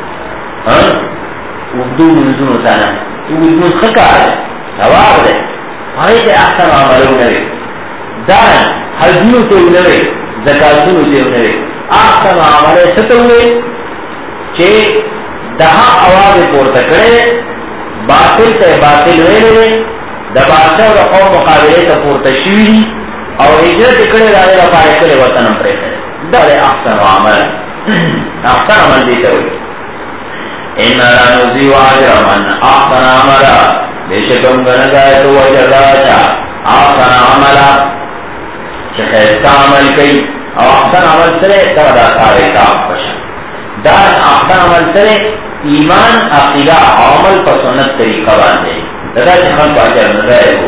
اردو منزون اتانا اردو خکا ہے سواب دے ہمیں سے احسن عملوں نوے دان حجنو سے نوے زکاتونو سے نوے احسن عملے ستوے چھے دہا آواز پورتا کرے باطل تے باطل ویلے دا بادشاہ و قوم مقابلے تا پورتا شوی اور ہجرت کرے دارے رفائے کرے وطنم پرے کرے دارے احسن عمل احسن عمل دیتا ہوئی ان لا نضيع اجر من احسن عملا بے شکم گنگائے تو اجر راجا احسن عملا خیرتا عمل کئی اور احسن عمل سرے تردہ سارے کام پشن دار احسن عمل سرے ایمان عقیدہ عمل پر سنت طریقہ باندھے لگا چکم کو اجر نظائے ہو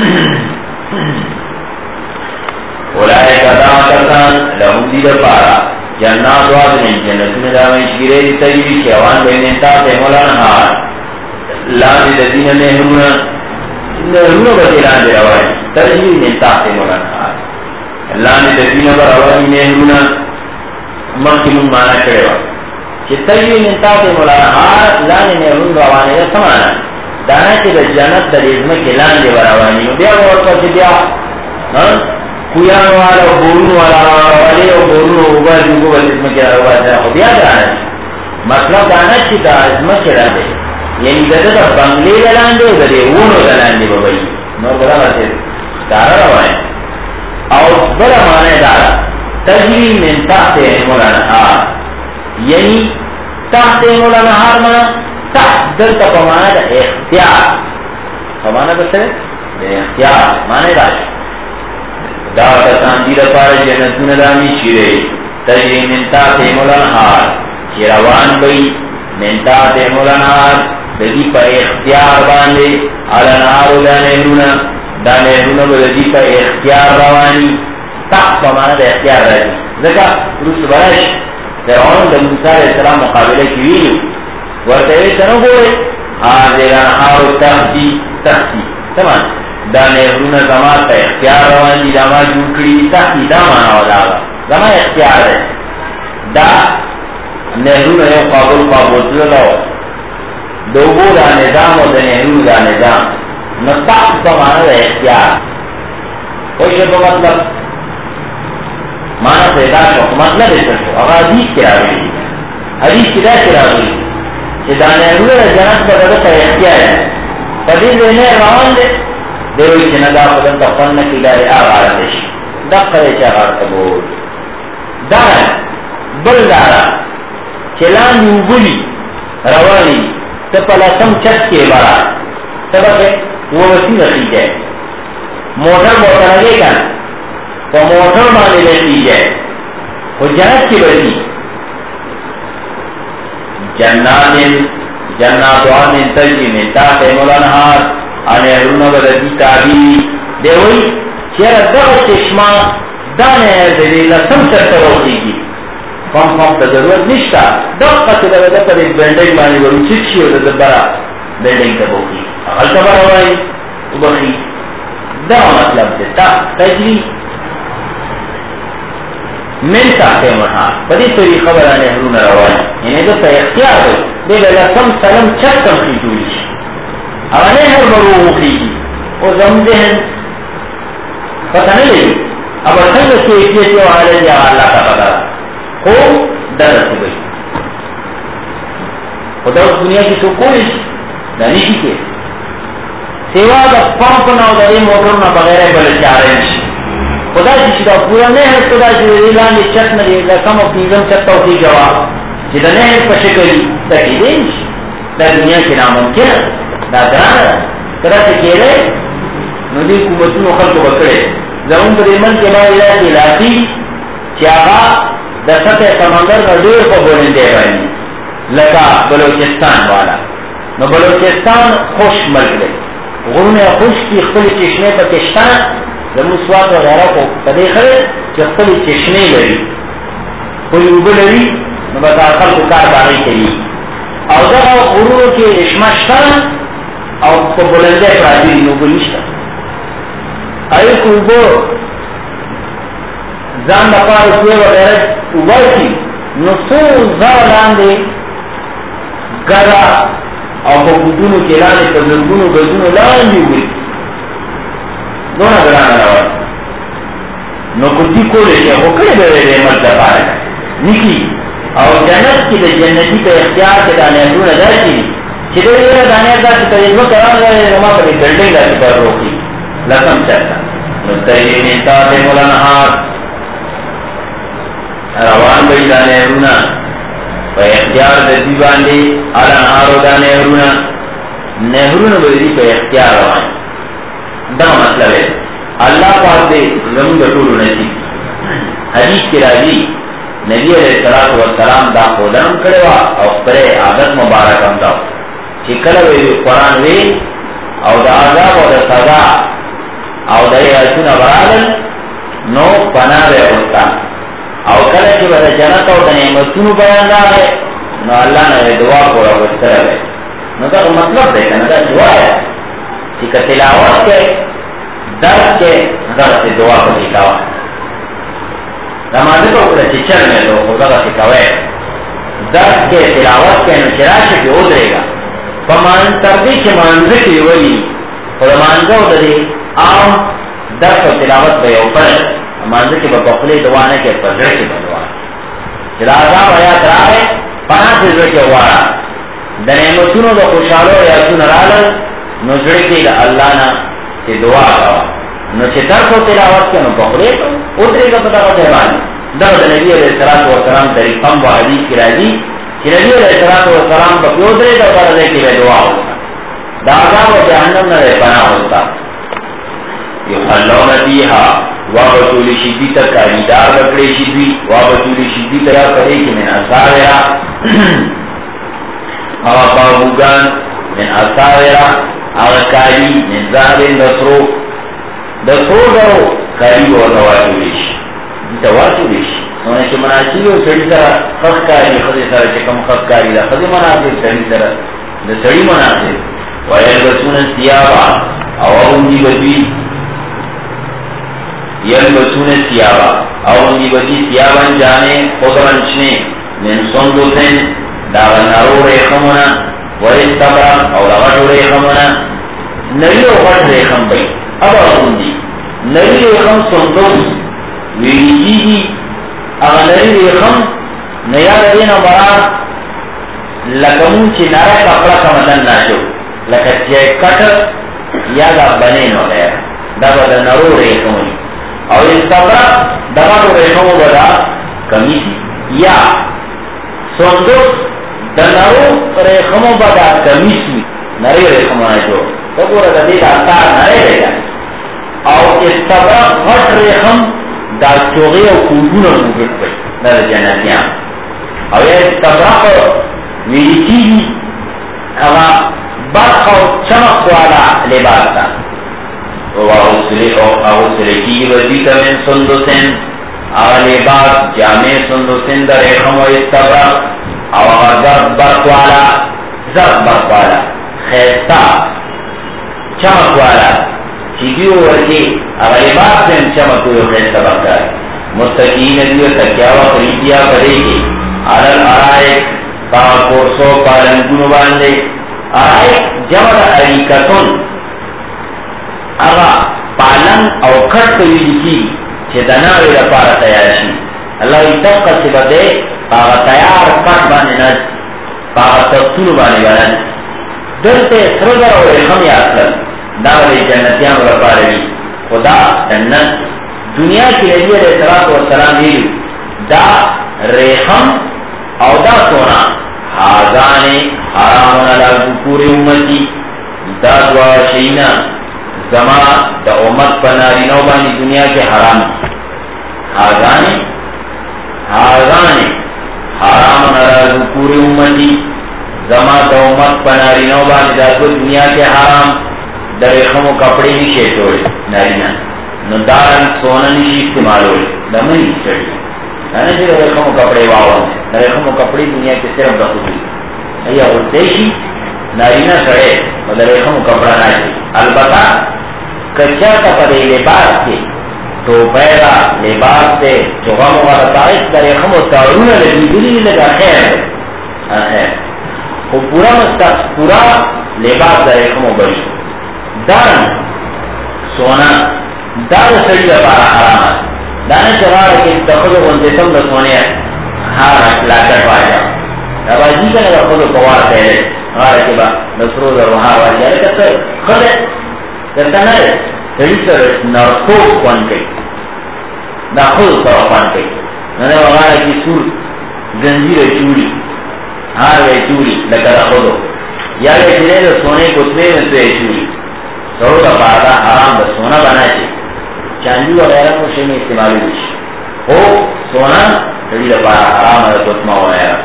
اولائے قضا کرتان لہم دید پارا جنات وادن جنت میں دامن شیرے تجیبی شیوان بین انتاز مولانہار لاندی دزین نہرون بچے لاندی روائی تجیبی انتاز مولانہار لاندی دزین بروائی نہرون مخیمون مانا کرے وقت کہ تجیبی انتاز مولانہار لاندی نہرون روانی ہے سمانا دانا چی دا جنت دا ریزمہ کی لاندی بروائی بیا وقت پر بیا کویان والا و بورون والا والے و بورون و اوبر جنگو بل اسم کے روایت ہے خود یاد آنا ہے مطلب دانا چی دا اسم کے رہے یعنی دا بنگلے دلاندے دا دے اونو دلاندے ببائی نور بلا مرسے دارا روائے اور بلا مانے دارا تجری من تحت مولانہار یعنی تحت مولانہار مانا تحت دلتا پمانا دا اختیار پمانا بسے اختیار مانے داشت دعوت تاندیر پار جنتون دامی شیرے تجری منتاق مولانہار شیروان بئی منتاق مولانہار ددی پا اختیار باندے علانہارو دانہرون بددی پا اختیار روانی تحت پمانا دا اختیار راجی ذکا روس برش فرعون دا موسیٰ علیہ السلام مقابلہ کی ویلو ورطوی سنو گوئے حاضر انہارو تحتی سمان دا نہرون زمان تا اختیار روان دی داما جوکڑی تحتی دا مانا ہو داغا زمان اختیار ہے دا نہرون یو قابل لو دوگو دا نظام و دا نہرون دا نظام نتاق تا مانا دا اختیار کوئی شکو مطلب مانا پیدا شو مطلب ایسا شو اگر حدیث کرا گئی حدیث کدا کرا گئی کہ دا نہرون دا جنت پر دا اختیار ہے پدیل دینے روان دے دیوی چنگا خودم تا فن کی داری آغارتش دقل چغار تبول دارا بل دارا چلان یوبلی روانی تپلا سم چت کے بارا سبق ہے وہ وسیع رکھی جائے موٹر موٹر لگے گا تو موٹر مانے لیتی جائے وہ جنت کی بڑی جنات وان تجری من تحتهم الانهار انهرون بدتی تعبیر دے ہوئی چیرا دغ چشمہ دانے دے لسم چرتا روکی کی فم تا ضرورت نشتا دغ قصد دا پر ایک بینڈنگ مانی ورو چکشی و دا دبرا بینڈنگ تا بوکی اغل تبرا ہوئی بخی دا مطلب دیتا تجری من تحتهم الانهار بدی سوری خبر انهرون روانی یعنی دو تا اختیار ہوئی دے لسم سلم چرتم خیجولی اغنے ہر برو خیجی او زمدہن پتہ نہیں لگی اب اصل کیفیت و حالت یا اللہ کا پتہ ہو درس گئی خدا اس دنیا کی سکونش دانی کی کے سیوا دا پمپ نہ دے موٹر نہ بغیر بل چارنج خدا کی دا پورا نہیں ہے خدا کی اعلان چت نہ دے کم اپنیزم چت تو کی جواب جتنے پشکلی تکیدین دا دنیا کے ناممکن دا دران کدا سے کہلے ندی قوتوں خلق بکڑے زمون پر ایمن کے بعد علاج علاقی چاہا دا سطح سمندر کا دور کو بولیں دے رہی لگا بلوچستان والا نو بلوچستان خوش ملک لے غرون خوش کی خپل چشمے پاکستان زمون سوات وغیرہ کو پدے کھڑے کہ خپل چشمے لڑی کوئی اوبل لڑی نو بتا خلق کار باغی کری اور دا غرور کے اشماشتان اور کو بلندے پراجی نو بلشتا آئے کوبو زان دپار اسوے وغیرہ اوبائی نسو زاولان دے گرا اور کو گدونو کے لانے تبلنگونو گزونو لانی ہوئی دونا گرانا روان نو کتی کو لے کے ہوکڑے بے رحمت دپار نکی اور جنت کی دے جنتی پہ اختیار کے دانے دون ادا کی چھتے دے دانے ادا کی تجربہ کران گئے نما پر بلڈنگ کا پر روکی لکم چاہتا مستحیل انتاب مولانہار روان بھئی دانے رونا پہ اختیار دردی باندے الانہارو دانے رونا نہرون بھئی پہ اختیار روان دا مطلب ہے اللہ پاک دے زمون دٹولو نسی حدیث کی راضی نبی علیہ السلام دا خودم کروا او پرے عادت مبارک ہم دا چکلوے دی قرآن وی او دا عذاب او دا سزا او دا ایسون برادل نو پناہ بے ہوتا او کلے چی بدا جنت او دا نعمتونو بیان دا ہے نو اللہ نے دعا کو ربستر ہے نو دا مطلب دے کہ دا دعا ہے چکا تلاوت کے درد کے نظر سے دعا کو لکھاوا نمازی کو کچھ چچر میں تو خدا کا سکھاوے درد کے تلاوت کے نچراش کے ادرے گا فمان تردی کے مانزے کی ولی اور مانزہ ادرے عام درد و تلاوت بے اوپر مانزے کے بپخلے دوانے کے پذر کے بدوانے جلازہ ویات رائے پناہ تذر کے وارا دنے مسونو دا خوشحالو یا سن رالل نجڑ کے اللہ نا کہ دعا آگا نو چه درد و تلاوت کے نو بخلے اترے گا پتا پتے بانی درد نبی علیہ السلام طریقم و حدیث کی راجی کہ نبی علیہ السلام بکی اترے گا پردے کی بے دعا ہوتا داغا و جہنم نہ پناہ ہوتا یحلون فیہا وابطولی شدی تک کاریدار بکڑے شدی وابطولی شدی تک کرے کہ من اثارا باغوگان من اثارا آغکاری من ظاہر دسرو دسرو درو کاری و دواتولیش دواتولیش انہیں کہ مناسیب و سڑی سر خفکاری خضی سر چکم خفکاری دا خضی مناسب سڑی سر دا سڑی مناسب ویلبسون سیابا اوہم بدوی یلبسون سیابا اوہم بدوی سیابا جانے خودرنچنے من صندوسن داغن نارو ریخمونا ویستبرا او لغٹو ریخمونا نوی و غٹ ریخم بی اب اغن دی نوی ریخم صندوس ویجی دی اغنری ریخم نیا رینا برا لکمون چی نارا کپڑا کمدن ناشو لکا چی کٹ یا دا بنین ہو گیا دا با دا نرو ریخمونی او استبرق دغه ریخمو بدا کمیسی یا سندس دنرو ریخمو بدا کمیسی نری ریخمو نجو تو گورا دا دید اثار نری ریخم او استبرق غٹ ریخم دا چوغی او کودون موجود بی در جنتیان او یا استبرق ویلیکی اما برق او چمق والا لباس تا او سلکی وزیت من سندسن او لباس جامع سندسن در ریخم و استبرق او زرد برق والا خیستا چمک والا چیزیو ورکی اگر لباس میں چمک ہوئے خیستا بکر مستقین دیو تکیاو خریدیا بدے کی علل ارائک کورسو پالنگونو باندے ارائک جمع اریکتن اگا پالنگ او کٹ تویدی کی چه دناوی رپارا تیارشی اللہ اتق قصبت دے پاگا تیار کٹ بانے نج پاگا تفتونو بانے بانے دلتے سرگر و ریخم یاسر داولی جنتیان رپارلی خدا جنت دنیا کی نبی علیہ السلام دیلو دا ریخم او دا سونا حاضان حرامنا لازکور امتی دا دعا شئینا زما دا امت پناری نو بانی دنیا کے حرام حاضان حرامنا لازکور امتی زما دا امت پناری نو بانی دا دنیا کے حرام در ریخمو کپڑے نیشے توڑے نارینا نو دارن سونا نیشی استعمال ہوئے دمنی چڑی انا جو ریخمو کپڑے واؤن در ریخمو کپڑے دنیا کے صرف دخوزی ایا غدیشی نارینا سڑے و در ریخمو کپڑا ناشی البتہ کچا کپڑے لباس کے تو پیدا لباس سے چوغم والا تاریخ در ریخمو تارون لگی دلی لگا خیر وہ پورا لباس در ریخمو بڑی دان سونا دان سڑی لپارا حرام دانا چوارا کی تخلو غنزتم دا سونے لاکر پایا ربا جی کا نگا خودو قوار تیرے غارا کی با نصرو دا روحا والی یعنی کسر خود ہے کرتا نرے سڑی سر نرکوب پان کئی دا خود سر پان کئی ننے وغارا کی سور زنجیر چوری ہار وے چوری لکر خودو یا وے چلے دا سونے کتوے میں سوے چوری سرو دا پارا حرام دا سونا بنا چی چاندی وغیرہ کو شئی میں استعمالی دیش ہو سونا سڑی دا پارا حرام دا کتما وغیرہ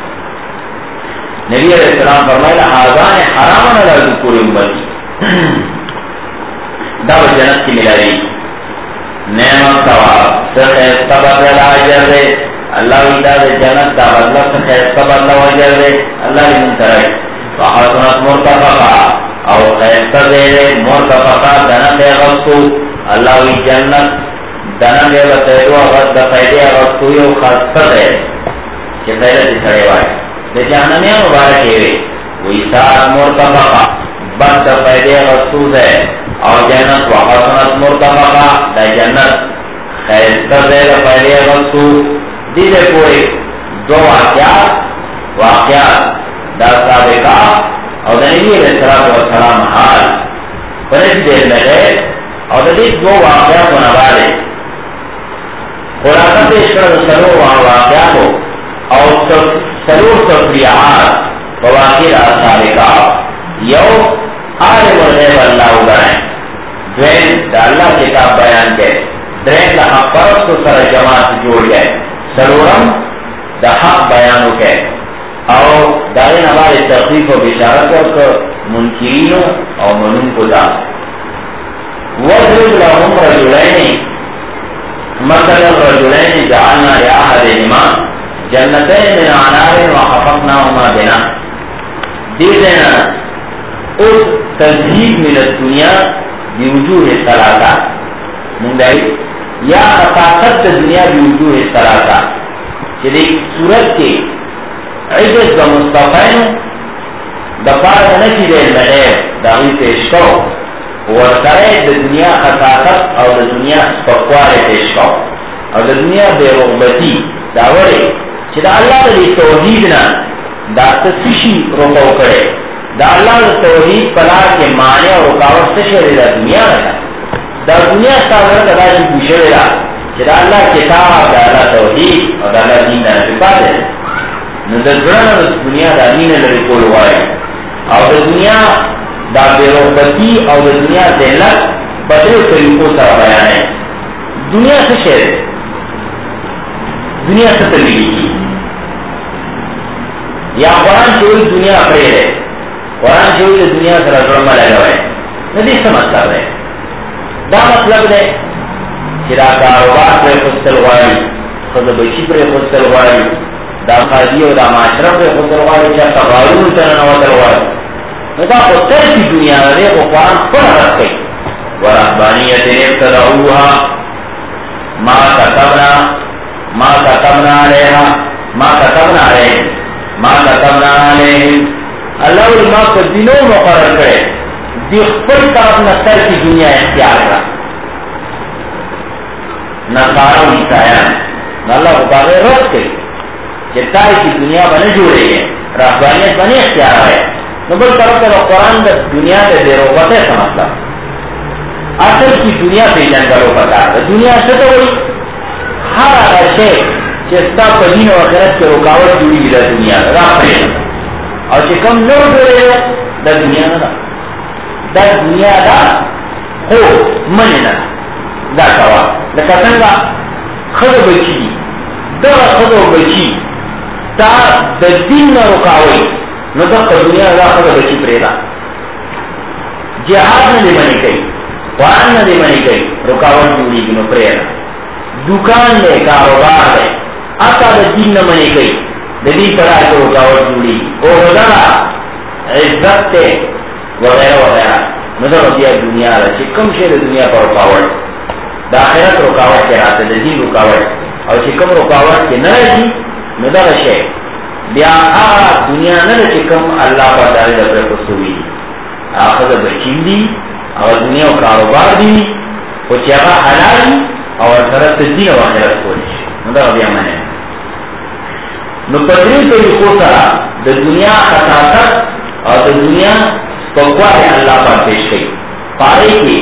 نبی علیہ السلام فرمائے حاضان حرامنا لذکور امتی دا جنت کی ملائی نعمت ثواب سخیستہ بدل آجر دے اللہ ویدہ دے جنت دا بدل سخیستہ بدل آجر دے اللہ لمن ترائی وحسنت مرتفقہ او خیستہ دے دے مرتفقہ دنا دے غصو اللہ وی جنت دنا دے بسیدو غص دا فیدے غصو یو خستہ دے چی فیدہ دی سڑے وائی دے جہنمیاں مبارک ہوئے وی سار مرتفقہ بس دا فیدے غصو دے او جنت وحسنت مرتفقہ دا جنت خیستہ دے دا فیدے غصو دی دے کوئی دو واقعات دا سابقہ اور نبی علیہ السلام حال پرش دیر لگے اور دیکھ دو واقعات کو نوالے خلاصہ پیش کر سلور واقعات ہو اور سلور تفریحات فواقع سابقہ یو عالم الغیب اللہ اگائیں دوین دا اللہ کتاب بیان کے درین دا حق پرست کو سر جماعت جوڑ گئے سلورم دا حق بیانو کے اور دارین ہمارے تخفیف و بشارت اور منکرین اور منون کو دا وَضْرِبْ لَهُمْ رَجُلَيْنِ مَثَلَ الرَّجُلَيْنِ جَعَلْنَا لِأَحَدِهِمَا جَنَّتَيْنِ مِنْ أَعْنَابٍ وَحَفَفْنَاهُمَا بِنَا دیدنا اس تذہیب من الدنیا بوجوہ ثلاثہ مندائی یا خصاصت دنیا بوجوہ ثلاثہ چلی صورت کے عجز دا مصطفین دا پارا نکی دے مغیر دا غیط اشکو ورسرے دا دنیا خصاصت اور دا دنیا سپقوار اشکو اور دا دنیا بے رغبتی دا ورے چی دا اللہ دا دی توحیدنا دا تسیشی رکو کرے دا اللہ دا توحید پلا کے معنی اور رکاوٹ سشر دا دنیا رکھا دا دنیا ستاسو ته دا چې پوښلې ده چې دا الله کتاب دا الله توحید او دا الله دین نه پاتې نو د ځړنه د دنیا د امینه لري کول وایي او د دنیا دا بیروبتی او د دنیا ذلت په دې طریقو سره بیانې. دنیا څه شی ده؟ دنیا څه ته ویل یا قرآن چې وایي دنیا پرې ده، قرآن چې وایي د دنیا سره ځړمه لګوي نو دې څه مطلب ده؟ دا مطلب ده چې دا کاروبار پرې خوستل غواړي، ښځه بچي پرې خوستل غواړي، دا قاضي او دا معاشره پرې خوستل غواړي، چې تغارون ته ننوتل غواړي، نو دا خو ترکي دنیا ده. خو قرآن خپله رد کوي ورهبانیة ابتدعوها ما كتبنا علیهم اللہ علماء کو دنوں مقرر کرے دی خپل طرف نصر کی دنیا اختیار کرا نصارا و عیسائیان اللہ کو باغی رد کری جتائی کی دنیا بنے جوڑے گئے رہبانیت بنے اختیار ہے. نبل طرف کے قرآن دا دنیا کے بے روبت ہے سمجھتا اصل کی دنیا پہ جنگلوں پتا ہے. دنیا سے تو وہی ہر آگا شیخ چستا پدین و آخرت کے رکاوٹ جوڑی بھی دا دنیا راہ پہ اور چې کوم نو جوړه دا دنیا نه دا دنیا دا خو مننه دا کوا لکه څنګه خزه بچی دا خزه بچی دا د دین نه رکاوي نو دا دنیا دا خزه بچی پرې دا جهاد نه منی کوي قرآن نه منی کوي رکاوٹ جوړیږي نو پرې دا دکان دے کاروبار دے آتا دا دین نه منی کوي د دې طرح کو رکاوٹ جوړي او وزنا عزت ته وغیرہ وغیرہ نو دا بیا دنیا را چې کوم شی د دنیا پر رکاوٹ د آخرت رکاوٹ کې راځي د دین رکاوٹ او چې کوم رکاوٹ کې نه راځي نو دا شی بیا هغه دنیا نه چې کوم الله په دایره پر کوسوي هغه د بچیندي او دنیا او کاروبار دي او چې هغه حلال او سره د دین او آخرت کوي نو دا بیا معنی نو پدری طریقوں سرا دا دنیا خطاطت اور دا دنیا پکوار اللہ پر پیش گئی پارے کی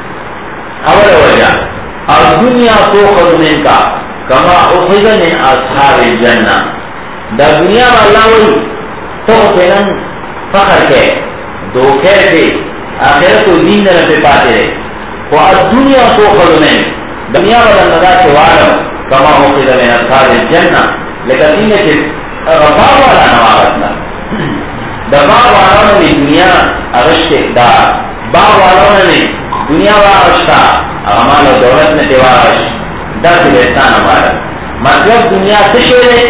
اول وجہ اور دنیا تو خدمین کا کما اخذ من اصحاب الجنہ دا دنیا میں اللہ وی تو فیلن فخر کے دو خیر کے آخرت و دین در پہ پاتے رہے اور دنیا تو خدمین دنیا والا ندا سے وارم کما اخذ من اصحاب الجنہ لیکن دین سے باغ والا نوارتنا دا باغ والا نے دنیا اغشت دا باغ والا نے دنیا والا اغشتا اغمال و دولت نے دیوار اغشت دا سبستان ہمارا مطلب دنیا سے شہرے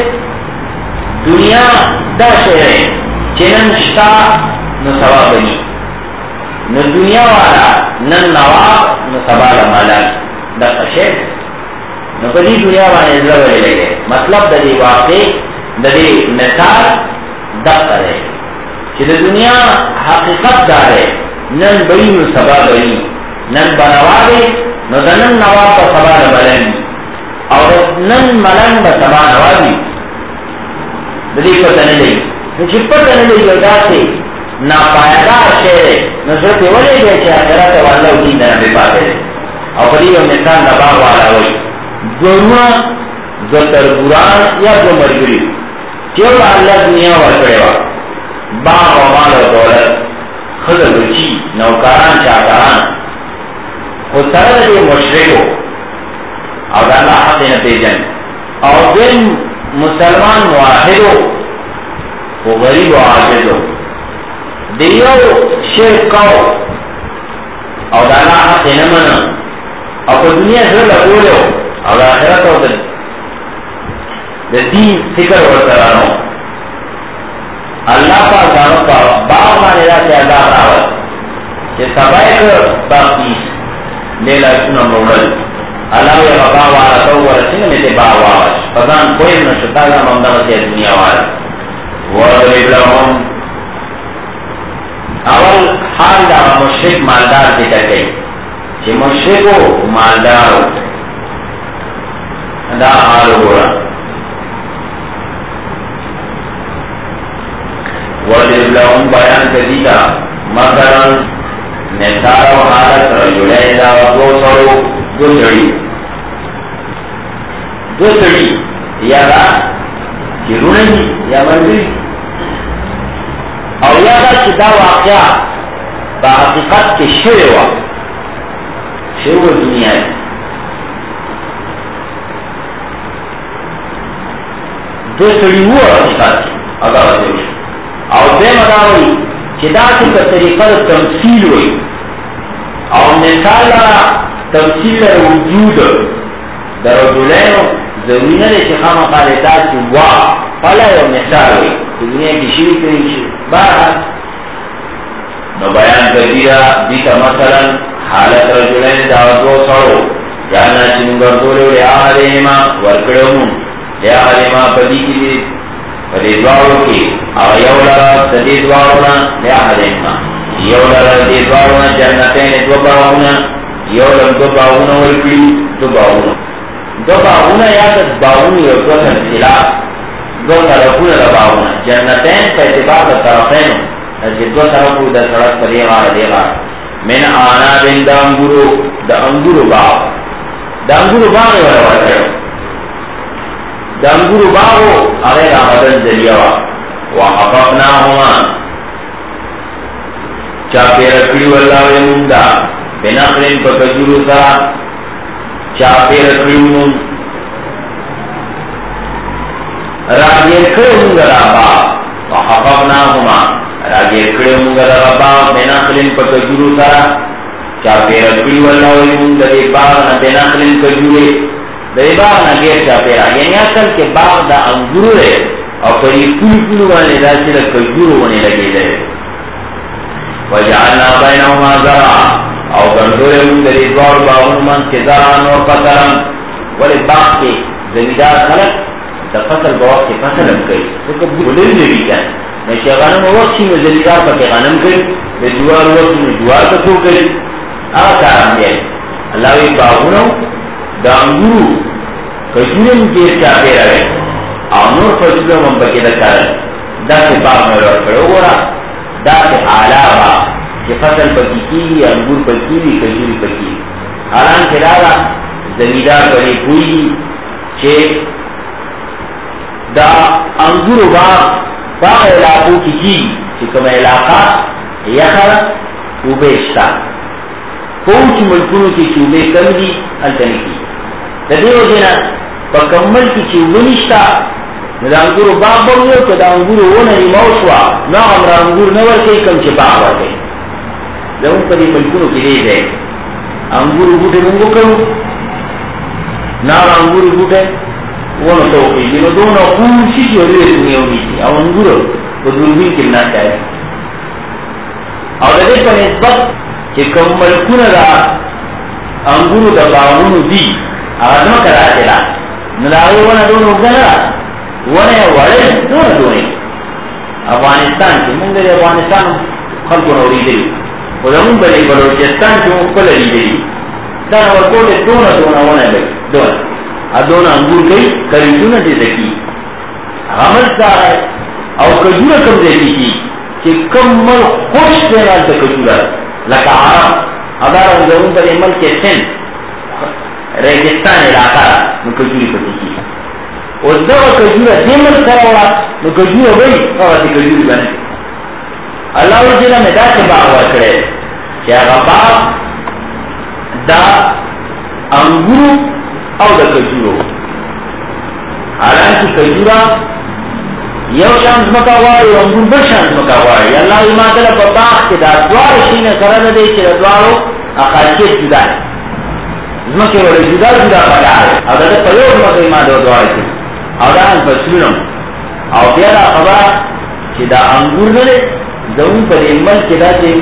دنیا دا شہرے چنن شتا نو سوا بنی نو دنیا والا نن نواب نو سبال مالا دا شہر نو پدی دنیا بانے ازلہ بلے لگے مطلب دا دی واقع دا دی مثال دقا ہے کہ دا دنیا حقیقت دارے نن بئی نو سبا بئی نن بنوارے نو دا نن نواب با سبا ملن اور نن ملن با سبا نوابی دا دی پتہ نلے نو چی پتہ نلے جدا سے ناپایدار شہرے نو سرطے ولے گئے چاہ کرات واللہ دین دا نبی پاتے دے اور پدی و مثال نباغ والا ہوئی دونوں جو تربوران یا جو مرگری کیوں اللہ دنیا ورکڑے وا باغ و مال و دولت خضر بچی نوکاران چاکاران خود سرد دے مشرکو اور اللہ حق نتیجن اور دن مسلمان معاہدو و غریب و عاجزو دیو شرکو اور اللہ حق نمن اور دنیا سے لگولو اور آخرت و دین فکر ورسرانو اللہ پاک دانو کا باغ مانے دا سے اللہ راوت کہ سبائی کر باقیس لیلہ سنم روڑل اللہ یا باغ والا تو ورسنگ میں سے باغ والا پتان کوئی نشتا گا ممدہ سے دنیا والا وَرَبِبْ لَهُمْ اول حال دا مشرک مالدار ذکر گئی کہ مشرکو مالدارو دا حال ہوا وَرَبِبْ لَهُمْ بیان کردیتا مثلا مثال و حالت رجلین دا و دو دو سڑی یا دا چی رونی یا ملگری او یا دا چی دا واقعا با حقیقت کے شوی دنیا ہے دو سڑی ہوا حقیقت کی ادا ہوتے ہوئی او دے مداوئی چی دا چی کا طریقہ تمثیل ہوئی او مثال لرا تمثیل لرا وجود در رجلین ضروری نہ دے خام خالدات کی وا پلا یو مثال ہوئی دنیا کی شیری کری بہرحال نو بیان کردیا دیتا مثلا حالت رجلین دعوتو سڑو جانا چنگر دولو لیا حلیما ورکڑمون لیا حلیما پدی کی دی پدی دوارو کی او یولارا سدی دوارونا لیا حلیما یولارا دی دوارونا جنتین دو باونا یولم دو باونا ورکڑی دو باونا دو باغونه یا د باغونه یو څه تمثيلا دو طرفونه د باغونه جنتین په اعتبار د طرفینو چې دو طرفو د سړک په دی غاړه دی غاړه من انا بن د انګورو باغ ورته د انګورو باغ هغه راغلل ذریعہ وحفظناهما چا پیر کړي والله مونږه بناقرن په کجورو سره چاپیر کریمون راگیر کریمون گرابا وحفظناهما راگیر کریمون گرابا بناقلن پا کجورو سارا چاپیر کریو اللہ ویمون دری باغنا بناقلن کجوری دری باغنا گیر چاپیرا یعنی اصل کے باغ دا انگورو ہے اور پری پولی وانے دا سر کجورو وانے لگے دے وجعلنا بینهما زرعا او گردوئے ہوں دری دوار باغن من کے زران اور فصلن ولی باغ کے زمیدار خلق دا فصل باغ کے فصل ہم کئی تو کب بلن بھی کیا میں غنم وقتی میں زمیدار پا کے غنم کئی بے دوار وقتی میں دوار پا کئی آتا ہم گئے اللہ وی باغنوں دا انگورو کجورم کیس چاہتے رہے آنور فصلوں ہم پکی دا کارن دا سے باغ میں روڑ کرو گورا دا سے آلابا کہ فصل پکی کی انگور پکی بھی کجوری پکی حالان کے دارا زمیدار بڑی ہوئی چھے دا انگور باغ علاقوں کی کم علاقہ یخر چوبے پوچ ملکوں کی چوبے کم دی التنی کی تدیو دینا پکمل کی چوبے نشتا دا انگور باغ بڑھو تو دا انگور ونری موسوا نا امرا انگور نور کئی کم چھ باغ ورکے لون پدی ملکوں کی دے دے انگور بوٹے منگو کرو نارا انگور بوٹے ونو توقی جنو دونو پوچی جو لئے دنیا ہوئی تھی او انگور تو دنوین کلنا چاہے اور دے پر نسبت کہ کم ملکون دا انگور دا باغونو دی آدم کرا چلا نداوی ونا دونو گنا ونا وڑے دونو افغانستان کی منگر افغانستان خلقو نوری دلی ودمون بلی بلوچستان کی مقبل لی دلی دانا ورکوٹ دونا ونا لگی دونا ادونا انگور گئی کریدونا دے سکی غمل سارا ہے او کجورا کم دیتی کی کہ کم مل خوش دینال تا کجورا لکا عرب ادار انگرون پر مل کے سن ریگستان علاقہ نو کجوری پتی کی اور دو کجورا دیمل سارا نو کجورا گئی فواتی کجوری بنے اللہ وجلہ میں دا سے باغ ورکڑے کہ اگا باغ دا انگورو او دا کجورو حالانکہ کجورا یو شانس مکاواری انگور بر شانس مکاواری اللہ امادلہ پا باغ کے دا دوار شین سرد دے چی دا دوارو اقالکیت جدا ہے زمکے وڑے جدا پڑا ہے او دا پریوز مکا امادلہ دوار کی او دا ان فسلونم او بیادا خبر چی دا انگور دے دون پر امال کے دا چی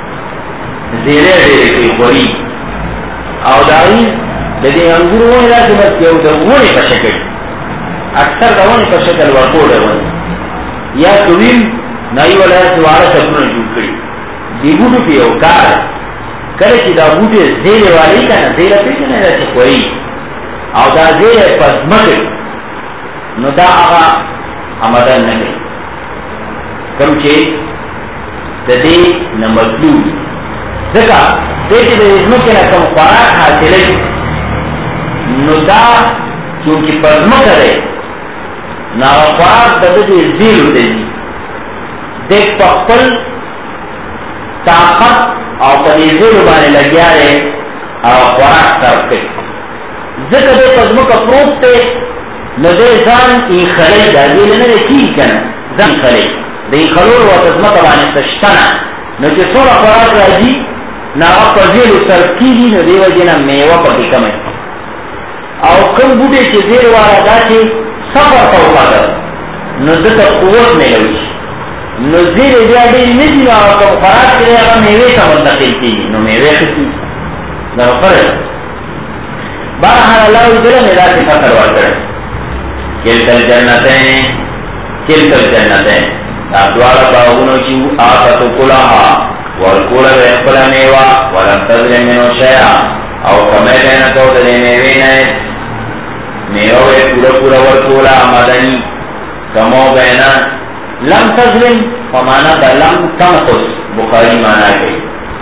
زیرے دے کوئی خوری او دائی دے انگور وانی دا چی بس کیو دا وانی پر شکل اکثر دا وانی پر شکل ورکو دا وانی یا کویم نائی والا سوارا شکلون جوڑ کری دی بوٹو پی او کار کرے چی دا بوٹو زیرے والی کا نا زیرے پیچے نا دا چی خوری او دا زیرے پس مکر نو دا آغا آمدن نگے کم چی دے نمطلوب ذکا دیکھ دے ازمو کے لکم خوراک حاصل حاصلے ندا چونکہ پزمہ کرے نا خوراک دے زیر ہوتے جی دیکھ پخپل طاقت اور پنیزیر بانے لگیا رہے اور خوراک طرف کے ذکر دے پزمہ کا پروف تے ندے زان ای خلی دا دیلے ندے کی کنا زان خلی دی خلول و پزمہ تبانی تشتنا نچے سورا خوراک راجی نا پزیل ترکیلی ندے وجینا میوہ پکی کمیں او کم بوٹے چی زیر وارا دا چی سفر توقع در نزد قوت میں لوش نزیر ازیادی نزی نو آقا خوراک کرے اگا میوے کا منتقل کی نو میوے خسی نو فرد بارحال اللہ ادھر میرا سی فصل وار کرے کلتل جنتین دوارا باغونو چی آقا تو کلاہا والکولا بینقلا میوا ولم تظلم منو شیعا او کمی بینکو دلی میوے نئے میوے پورا ورکولا مدنی کمو بینا لم تظلم فمانا دا لم تنقص بخاری مانا گئی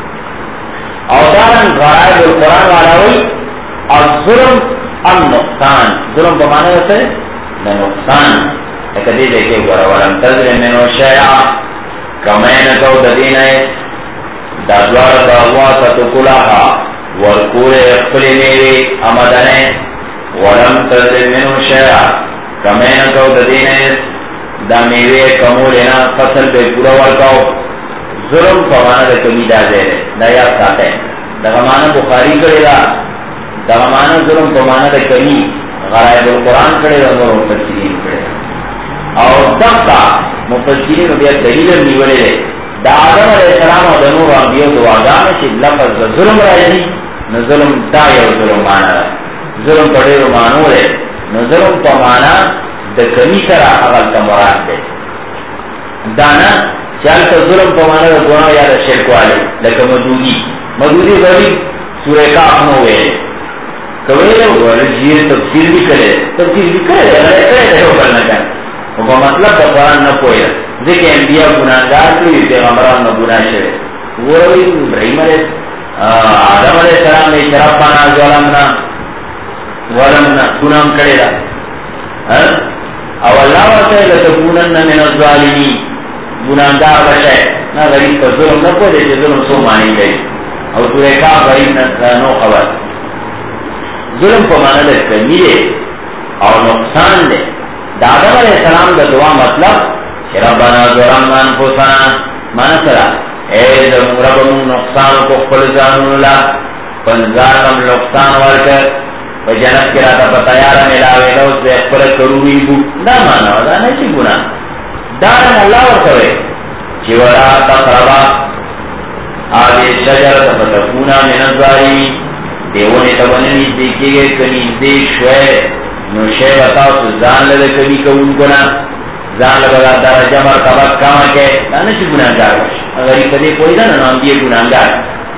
او دارن غرائب القرآن والا ہوئی الظلم النقصان ظلم بمانا رسے دا نقصان ایک دی دیکھے گورا ولم تظلم منو شیعا کمینکو ددینے دا دوار باغواتا تکلاہا ورکول اقبلی میوی امدنے ولم تظلم منو شیعا کمینکو ددینے دا میوی کمولینا فصل بے پورا ورکاو ظلم فمانا دا کمی دا زیرے دا یاد ساتے دا غمانا بخاری کرے دا غمانا ظلم فمانا دا کمی غرائب القرآن کرے دا نور مفسرین کرے اور دقا مفسرین بیا دلیل نیولے دے دا آدم علیہ السلام و دا نور انبیاء دواغانے چی لفظ دا ظلم رائے نو ظلم دا یو ظلم مانا دا ظلم پڑے رو مانو رے نو ظلم پا مانا دا کمی سرا اغل تا مراد دے دانا چالتا ظلم پا مانا دا گناو یا دا شرک والے لکا مدودی غریب سورہ کاف نو ہوئے کوئے جیئے تفسیر بھی کرے غلے کرے ہو کرنا چاہے وہ مطلب دا قرآن نہ پوئے ذکر انبیاء گناہگار کری پیغمبران نہ گناہ شرے وہ روی ابراہیم آدم علیہ السلام نے شراب پانا ولمنا گناہ کرے دا او اللہ واسے لتکونن من الظالمی گناہگار بشے نا غریب پر ظلم نہ پوئے جے ظلم سو مانی گئی او سورہ کاف غریب نو خبر ظلم کو مانا دے کمی دے اور نقصان دے آدم علیہ السلام دا دعا مطلب کہ ربنا ظلمنا انفسنا مانا سرا اے ربمون نقصان کو خپل جانون اللہ پنزارم نقصان ورکر و جنت کرا تا پتایارا ملاوے لوز دے اخبر کروی بو دا مانا دا نیچی گناہ دارن اللہ ورکوے چی ورا تقربا آدھے شجر تفتکونا من الظالمی دیونے تبنی دیکھے گئے کنی دیکھ شوئے نوشے بتاو تو زان لگے کبھی کون گنا زان لگا درجہ مرتبہ کام کے دانا چی گناہگار ہوش اگر یہ کدے کوئی دا نام دیئے گناہگار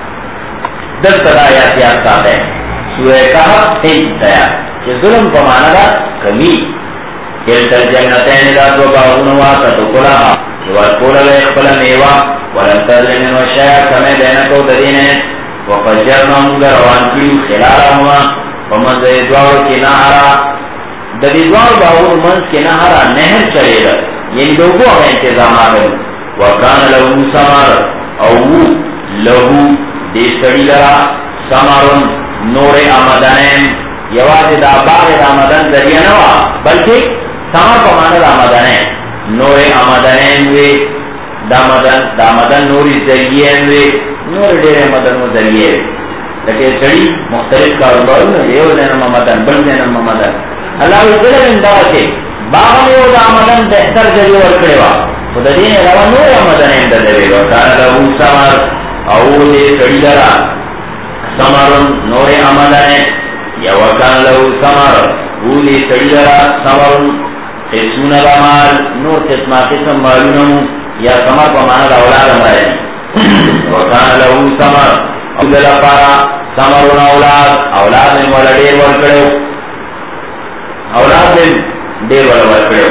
در صدا آیات یاد ساتھ ہے سورہ کہف تیج دیا کہ ظلم پمانا دا کمی کلتر جنتین دا دو باغنوا تتکلا ورکولا لے اخبلا میوا ولم تظلمن و شیع کمی دینکو ددینے وفجرنا منگر روان کیو خلالہما ومنزل دوارو کی نہارا دوار باغون منز کی نہارا نہر چلے گا یعنی لوگوں ہمیں انتظامات ہے وکان لہو سمر او لہو دیستڑی لرا سمرن نور آمدنین یواز دا باغ آمدن ذریعہ نوا بلکہ سمر پماند آمدنین نور آمدنین وی دامدن نوری ذریعہ وی نور دیر مدن و ذریعہ لیکن سڑی مختلف کاروباروں میں یہ دینا مدن بل دینا مدن اللہ تعالی انداز سے باغ میں وہ آمدن بہتر ذریعہ ورکڑے وا خدا دین علاوہ نو آمدن اندر دے گا کان لہو سمر او دے سڑی لرا سمر نور آمدن یا وکان لہو سمر او دے سڑی لرا سمر قسمون الامال نور قسمہ قسم معلوم یا سمر کو مانا اولاد ہمارے وکان لہو سمر او دلا پارا سمرون اولاد میں والا دیر ورکڑے اولاد میں دیر والا ورکڑے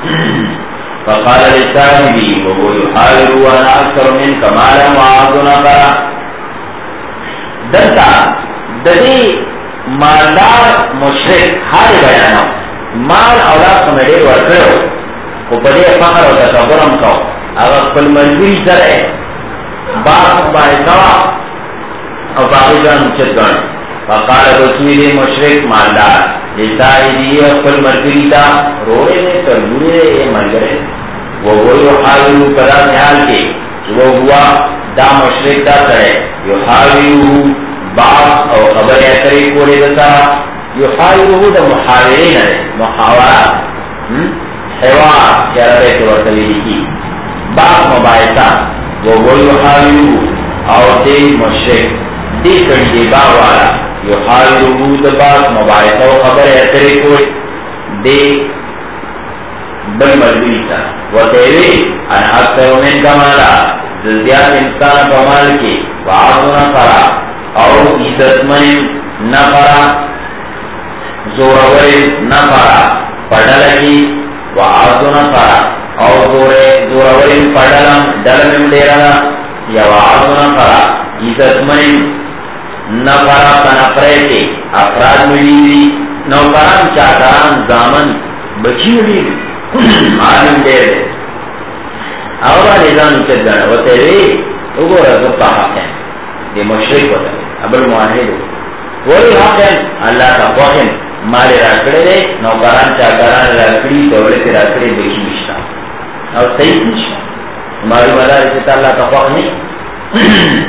فقال لصاحبی وهو يحاور وانا اكثر منك مالا وعاذنا برا دلتا ددی مالدار مشرک حال بیانو مال اولاد کو میرے ورکڑو کو بڑے فخر و تکبرم کو اگر کل ملوی سرے باق باعثوا اور باقی جان اچھت گن فقال رسول مشرک مالدار جسائی دیئے کل ملوی تا روڑے میں تردوئے یہ ملگرے وہ یحاولو کدا نحال کے وہ ہوا دا مشرک دا کرے یحاولو باق اور خبر اثری کوڑے دتا یحاولو دا محاورین ہے محاورات حوار چرے تو ورطویلی کی باق مباعثہ وہ یحاولو اور دے مشرک دے کڑی دے باق والا یحاولو دا باق مباعثہ و خبر اثری کوڑے دے بل مجبوری تا وطیوی ان اکثر من کمالا زیاد انسان کمال کی وعظو نفرا اور عزت من نفرا زورور نفرا پڑھلکی وعظو نفرا اور زورور پڑھلم دلم دیرنا یا وعظو نفرا عزت من نفرا تنفرے کے افراد ملیوی نوکران چاکران زامن بچی ملیوی معلوم دے دے اولا نظام اچھت گانا وطے رے اگو رضبتا حق ہے دے مشرک وطا ابل معاہد وہی حق ہے اللہ کا فوقن مالے راکڑے دے نوکران چاکران راکڑی دولے سے راکڑے بکی نشتا اور صحیح نشتا معلوم اللہ رسیتا اللہ کا فوق نہیں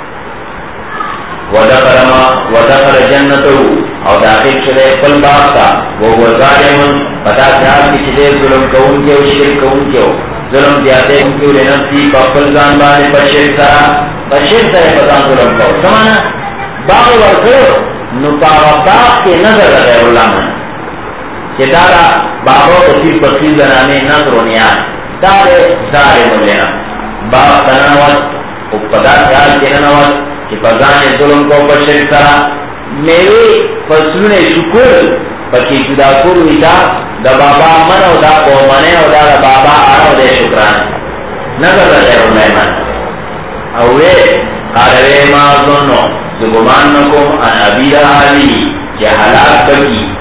ودخل جنتو او داخل شدے قل باقتا وہ ظالمون پتا خیال کی چدے ظلم کون کیو شرک کون کیو ظلم دیاتے ان کیو لنفسی پاپل زان بانے پشیر سارا پتان ظلم کون سمانا باقی ورکو نپاوا باق کے نظر رہے اللہ من چدارا باقو اسی پسیل زنانے نظر و نیان دارے ظالمون لینا باق تنوت او پتا خیال کے نوت کہ فضان ظلم کو بشر سرا میرے فصلون شکر پکی جدا کروی تا دا بابا من او دا قومنے او دا بابا آرو دے شکران نظر رہے رمائے من اوے قالوے ما ظنو زگمان نکم ان عبید حالی کہ حلاک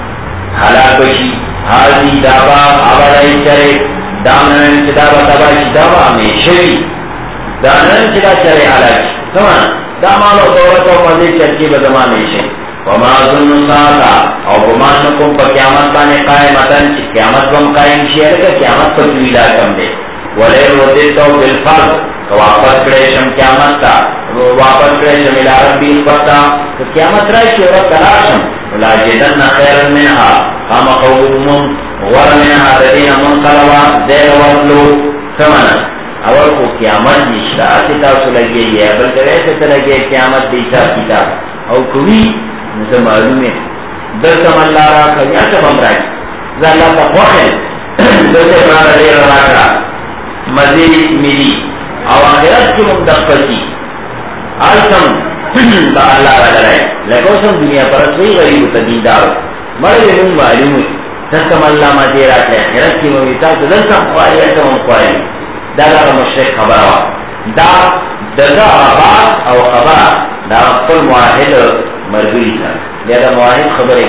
بکی حالی دابا آبادائی چرے دامنن چدابا تباشی دابا ہمیشوی دامنن چدا چرے حلاکی سمان دامانو دولت و مزید چرکی بدمانی شے وما ظن ساتا او گمانکم پا قیامت بانے قائمتن چی قیامت بم قائم شیر کا قیامت پر جویدہ کم دے ولی روزیتو بالفرد کہ واپس کریشم قیامت تا واپس کریشم الارب بیل پتا کہ قیامت رائشی ورد تلاشم ولا جدن خیر منها خام قومون غور منها دین منقلبا دیر وردلو سمنا اور کو قیامت نشتا کتاب سے لگے یہ بلکہ ایسے تو لگے قیامت دیتا کتاب اور کوئی مجھے معلوم ہے در سم اللہ را کبھی ایسا بم رہا ہے اللہ کا خوخ ہے در سے بڑا رہے رہا کرا مزید ملی اور آخرت کی مقدفتی آلسم با اللہ را لڑائے لگو سم دنیا پر کوئی غریب تدیدار مرد من معلوم ہے در سم اللہ ما دیرا کہ آخرت کی ممیتا تو در سم خواہی ایسا ہم خواہی دادا مشرک خبر وا دا دغه آباد او خبر دا خپل واحد مرګی دا دا واحد خبره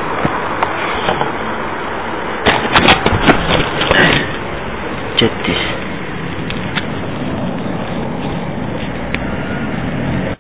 36